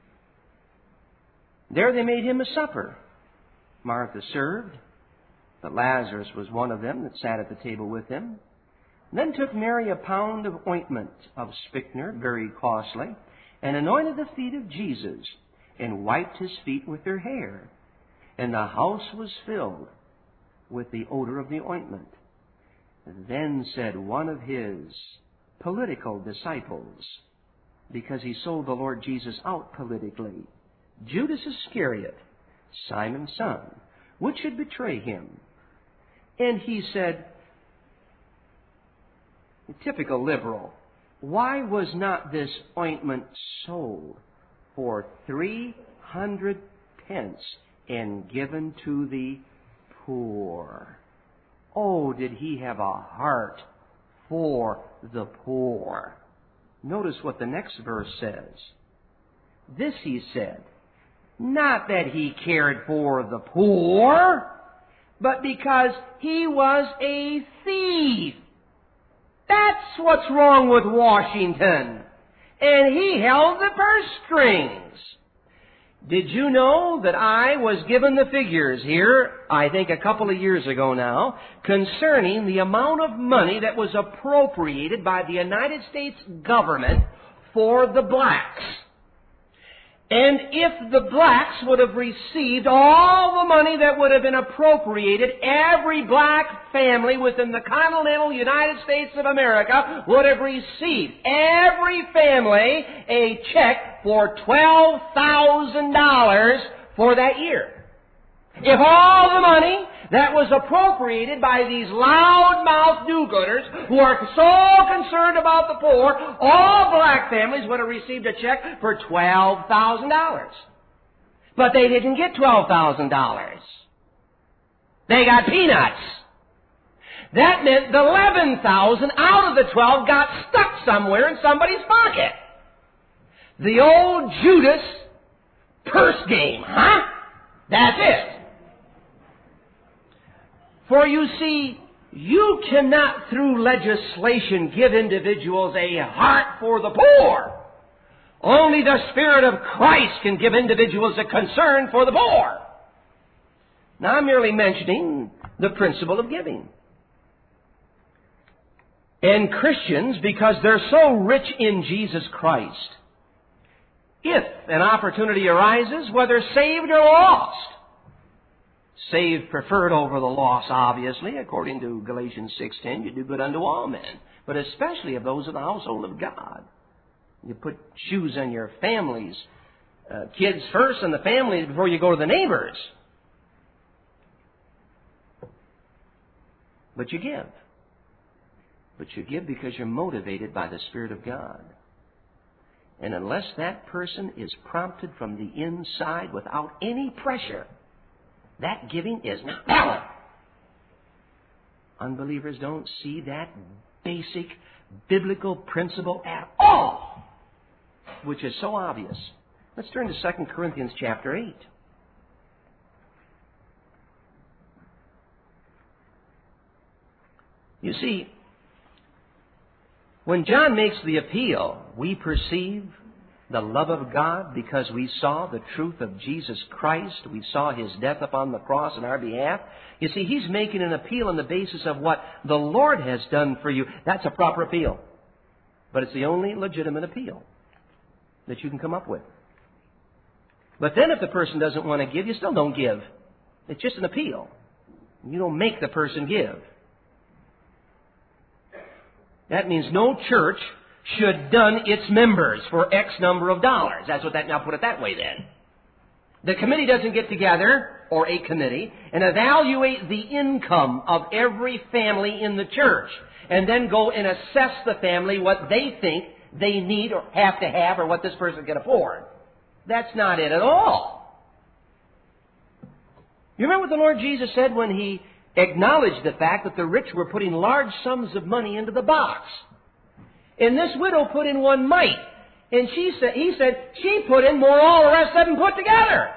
B: There they made him a supper. Martha served, but Lazarus was one of them that sat at the table with him. Then took Mary a pound of ointment of spikenard, very costly, and anointed the feet of Jesus, and wiped his feet with her hair. And the house was filled with the odor of the ointment. Then said one of his political disciples, because he sold the Lord Jesus out politically, Judas Iscariot, Simon's son, which should betray him. And he said, a typical liberal, why was not this ointment sold for 300 pence and given to the poor? Oh, did he have a heart for the poor? Notice what the next verse says. This he said, not that he cared for the poor, but because he was a thief. That's what's wrong with Washington. And he held the purse strings. Did you know that I was given the figures here, I think a couple of years ago now, concerning the amount of money that was appropriated by the United States government for the blacks? And if the blacks would have received all the money that would have been appropriated, every black family within the continental United States of America would have received, every family, a check for $12,000 for that year. If all the money that was appropriated by these loud-mouthed do-gooders who are so concerned about the poor, all black families would have received a check for $12,000. But they didn't get $12,000. They got peanuts. That meant the 11,000 out of the 12 got stuck somewhere in somebody's pocket. The old Judas purse game, huh? That's it. For you see, you cannot through legislation give individuals a heart for the poor. Only the Spirit of Christ can give individuals a concern for the poor. Now I'm merely mentioning the principle of giving. And Christians, because they're so rich in Jesus Christ, if an opportunity arises, whether saved or lost, saved preferred over the loss, obviously, according to Galatians 6:10, you do good unto all men, but especially of those of the household of God. You put shoes on your families, kids first and the family before you go to the neighbors. But you give. But you give because you're motivated by the Spirit of God. And unless that person is prompted from the inside without any pressure, that giving is not valid. Unbelievers don't see that basic biblical principle at all, which is so obvious. Let's turn to 2 Corinthians chapter 8. You see, when John makes the appeal, we perceive the love of God because we saw the truth of Jesus Christ. We saw His death upon the cross on our behalf. You see, he's making an appeal on the basis of what the Lord has done for you. That's a proper appeal. But it's the only legitimate appeal that you can come up with. But then if the person doesn't want to give, you still don't give. It's just an appeal. You don't make the person give. That means no church should dun its members for X number of dollars. That's what that, now put it that way then. The committee doesn't get together, or a committee, and evaluate the income of every family in the church, and then go and assess the family what they think they need or have to have, or what this person can afford. That's not it at all. You remember what the Lord Jesus said when He acknowledged the fact that the rich were putting large sums of money into the box? And this widow put in one mite. And he said she put in more all the rest of them put together.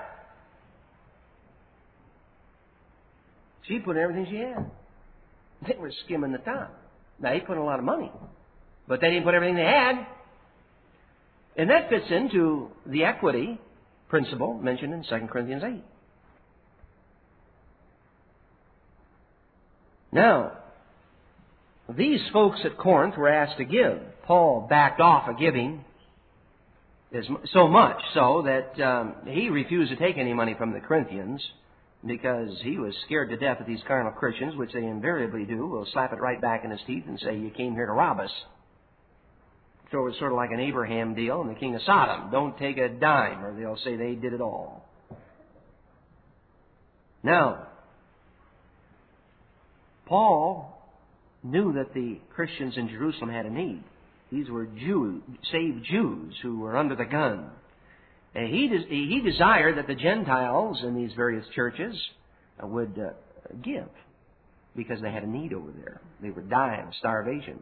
B: She put in everything she had. They were skimming the top. Now, they put in a lot of money. But they didn't put everything they had. And that fits into the equity principle mentioned in 2 Corinthians 8. Now, these folks at Corinth were asked to give. Paul backed off of giving so much so that he refused to take any money from the Corinthians because he was scared to death of these carnal Christians, which they invariably do. Will slap it right back in his teeth and say, you came here to rob us. So it was sort of like an Abraham deal and the king of Sodom. Don't take a dime, or they'll say they did it all. Now, Paul knew that the Christians in Jerusalem had a need. These were saved Jews who were under the gun. And he desired that the Gentiles in these various churches would give, because they had a need over there. They were dying of starvation.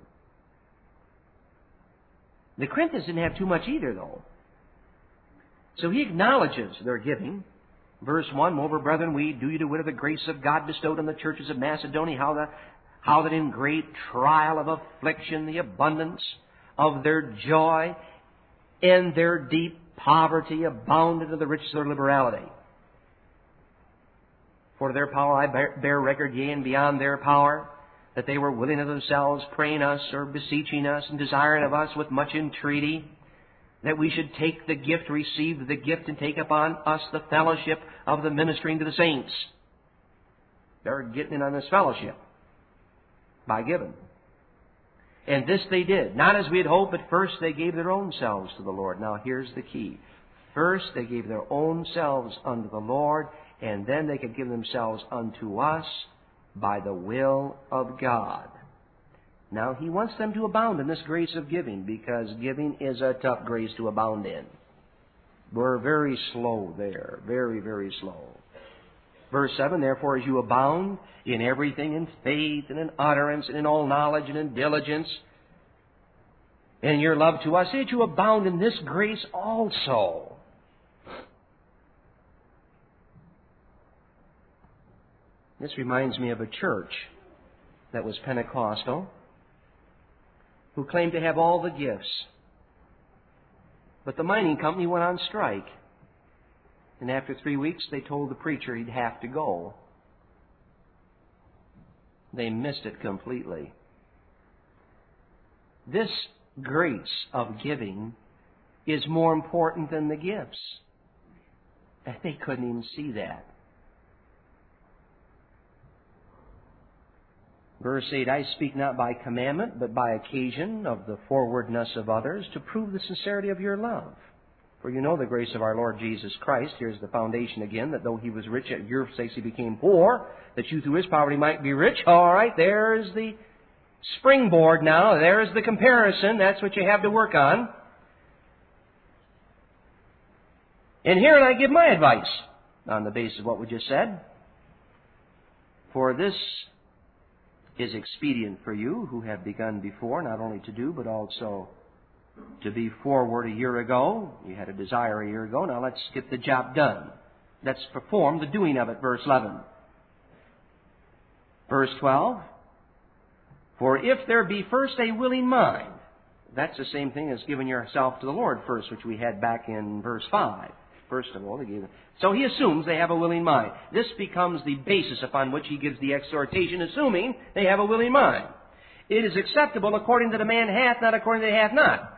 B: The Corinthians didn't have too much either, though. So he acknowledges their giving. Verse 1, moreover, brethren, we do you to wit of the grace of God bestowed on the churches of Macedonia, how that in great trial of affliction the abundance of their joy and their deep poverty abounded to the riches of their liberality. For to their power I bear record, yea, and beyond their power, that they were willing of themselves, praying us, or beseeching us, and desiring of us with much entreaty, that we should take the gift, receive the gift, and take upon us the fellowship of the ministering to the saints. They're getting in on this fellowship by giving. And this they did, not as we had hoped, but first they gave their own selves to the Lord. Now here's the key. First they gave their own selves unto the Lord, and then they could give themselves unto us by the will of God. Now He wants them to abound in this grace of giving, because giving is a tough grace to abound in. We're very slow there, very, very slow. Verse 7, therefore as you abound in everything, in faith and in utterance and in all knowledge and in diligence, and your love to us, say that you abound in this grace also. This reminds me of a church that was Pentecostal, who claimed to have all the gifts. But the mining company went on strike. And after 3 weeks, they told the preacher he'd have to go. They missed it completely. This grace of giving is more important than the gifts. And they couldn't even see that. Verse 8, I speak not by commandment, but by occasion of the forwardness of others, to prove the sincerity of your love. For you know the grace of our Lord Jesus Christ. Here's the foundation again, that though He was rich, at your sakes He became poor, that you through His poverty might be rich. All right, there's the springboard now. There's the comparison. That's what you have to work on. And here I give my advice on the basis of what we just said. For this is expedient for you who have begun before, not only to do, but also to be forward a year ago. You had a desire a year ago. Now let's get the job done. Let's perform the doing of it. Verse 11. Verse 12. For if there be first a willing mind, that's the same thing as giving yourself to the Lord first, which we had back in verse 5. First of all, they gave it. So he assumes they have a willing mind. This becomes the basis upon which he gives the exhortation, assuming they have a willing mind. It is acceptable according to the man hath, not according to the hath not.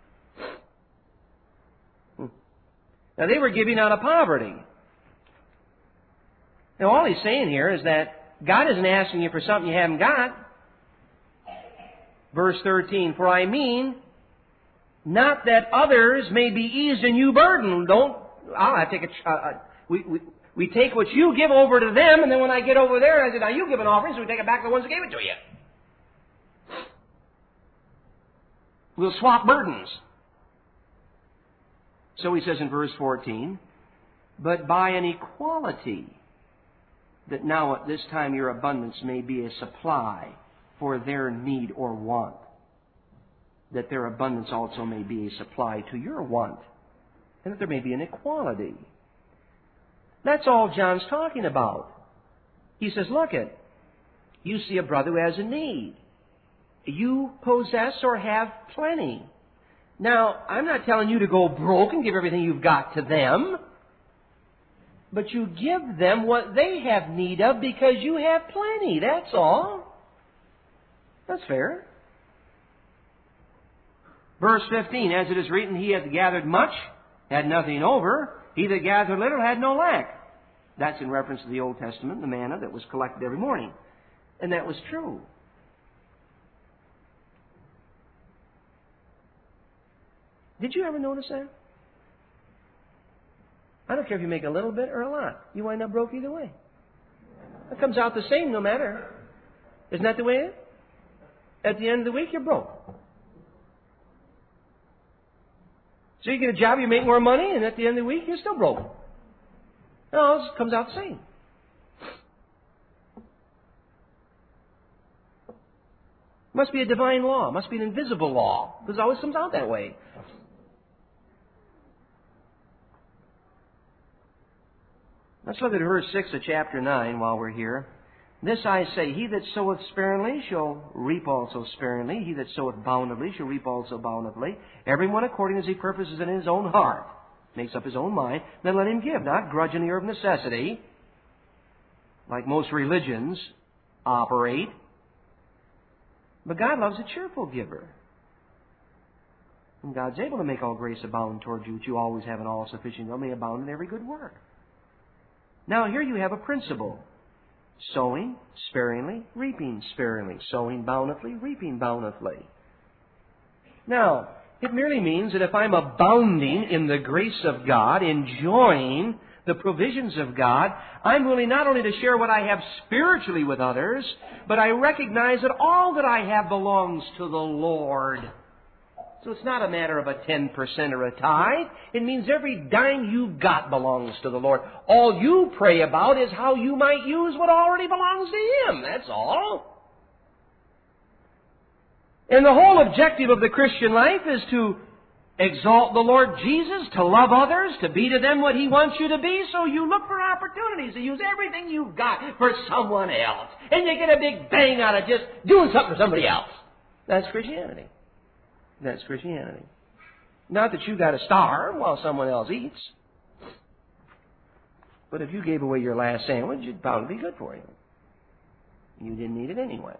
B: Now, they were giving out of poverty. Now, all he's saying here is that God isn't asking you for something you haven't got. Verse 13, for I mean, not that others may be eased and you burdened. We take what you give over to them, and then when I get over there, I say, now you give an offering, so we take it back to the ones that gave it to you. We'll swap burdens. So he says in verse 14, but by an equality, that now at this time your abundance may be a supply for their need or want, that their abundance also may be a supply to your want, and that there may be an equality. That's all John's talking about. He says, look it, you see a brother who has a need. You possess or have plenty. Now, I'm not telling you to go broke and give everything you've got to them, but you give them what they have need of because you have plenty. That's all. That's fair. Verse 15, as it is written, he hath gathered much, had nothing over. He that gathered little had no lack. That's in reference to the Old Testament, the manna that was collected every morning. And that was true. Did you ever notice that? I don't care if you make a little bit or a lot. You wind up broke either way. It comes out the same no matter. Isn't that the way it is? At the end of the week, you're broke. So you get a job, you make more money, and at the end of the week, you're still broke. No, it comes out the same. Must be a divine law. Must be an invisible law. Because it always comes out that way. Let's look at verse 6 of chapter 9 while we're here. This I say, he that soweth sparingly shall reap also sparingly. He that soweth bountifully shall reap also bountifully. Everyone according as he purposes in his own heart. Makes up his own mind. Then let him give, not grudgingly or of necessity, like most religions operate. But God loves a cheerful giver. And God's able to make all grace abound toward you, that you always have an all-sufficient, may abound in every good work. Now here you have a principle. Sowing sparingly, reaping sparingly. Sowing bountifully, reaping bountifully. Now, it merely means that if I'm abounding in the grace of God, enjoying the provisions of God, I'm willing not only to share what I have spiritually with others, but I recognize that all that I have belongs to the Lord. So it's not a matter of a 10% or a tithe. It means every dime you've got belongs to the Lord. All you pray about is how you might use what already belongs to Him. That's all. And the whole objective of the Christian life is to exalt the Lord Jesus, to love others, to be to them what He wants you to be, so you look for opportunities to use everything you've got for someone else. And you get a big bang out of just doing something for somebody else. That's Christianity. That's Christianity. Not that you got to starve while someone else eats. But if you gave away your last sandwich, it'd probably be good for you. You didn't eat it anyway.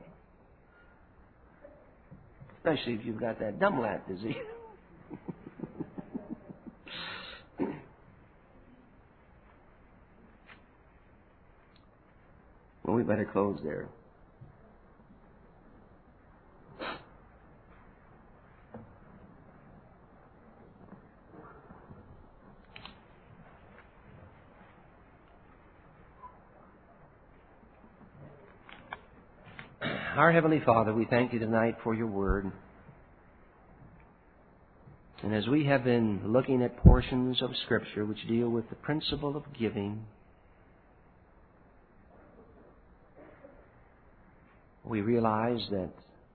B: Especially if you've got that dumb lap disease. Well, we better close there. Our Heavenly Father, we thank You tonight for Your Word. And as we have been looking at portions of Scripture which deal with the principle of giving, we realize that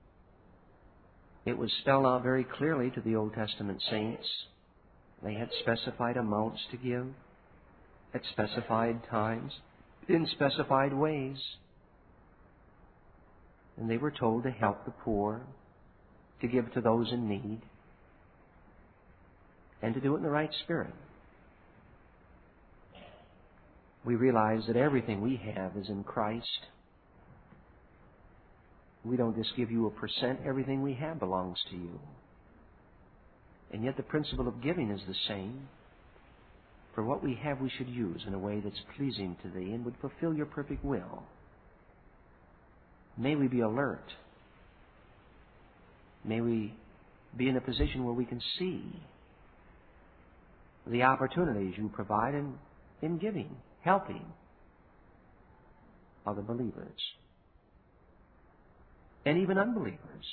B: it was spelled out very clearly to the Old Testament saints. They had specified amounts to give at specified times, in specified ways. And they were told to help the poor, to give to those in need, and to do it in the right spirit. We realize that everything we have is in Christ. We don't just give You a percent. Everything we have belongs to You. And yet the principle of giving is the same. For what we have we should use in a way that's pleasing to Thee and would fulfill Your perfect will. May we be alert. May we be in a position where we can see the opportunities You provide in giving, helping other believers and even unbelievers.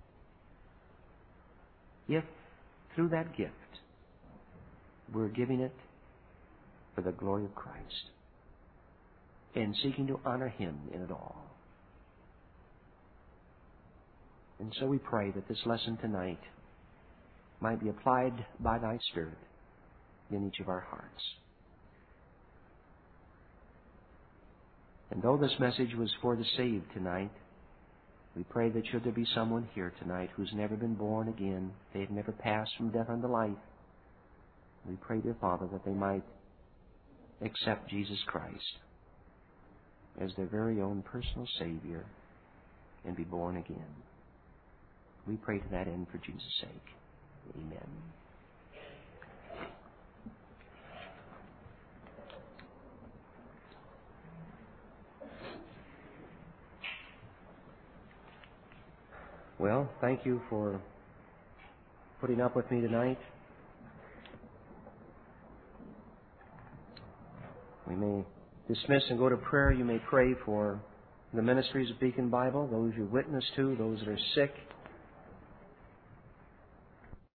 B: If through that gift we're giving it for the glory of Christ and seeking to honor Him in it all. And so we pray that this lesson tonight might be applied by Thy Spirit in each of our hearts. And though this message was for the saved tonight, we pray that should there be someone here tonight who's never been born again, they've never passed from death unto life, we pray, dear Father, that they might accept Jesus Christ as their very own personal Savior and be born again. We pray to that end for Jesus' sake. Amen. Well, thank you for putting up with me tonight. We may dismiss and go to prayer. You may pray for the ministries of Beacon Bible, those you witness to, those that are sick,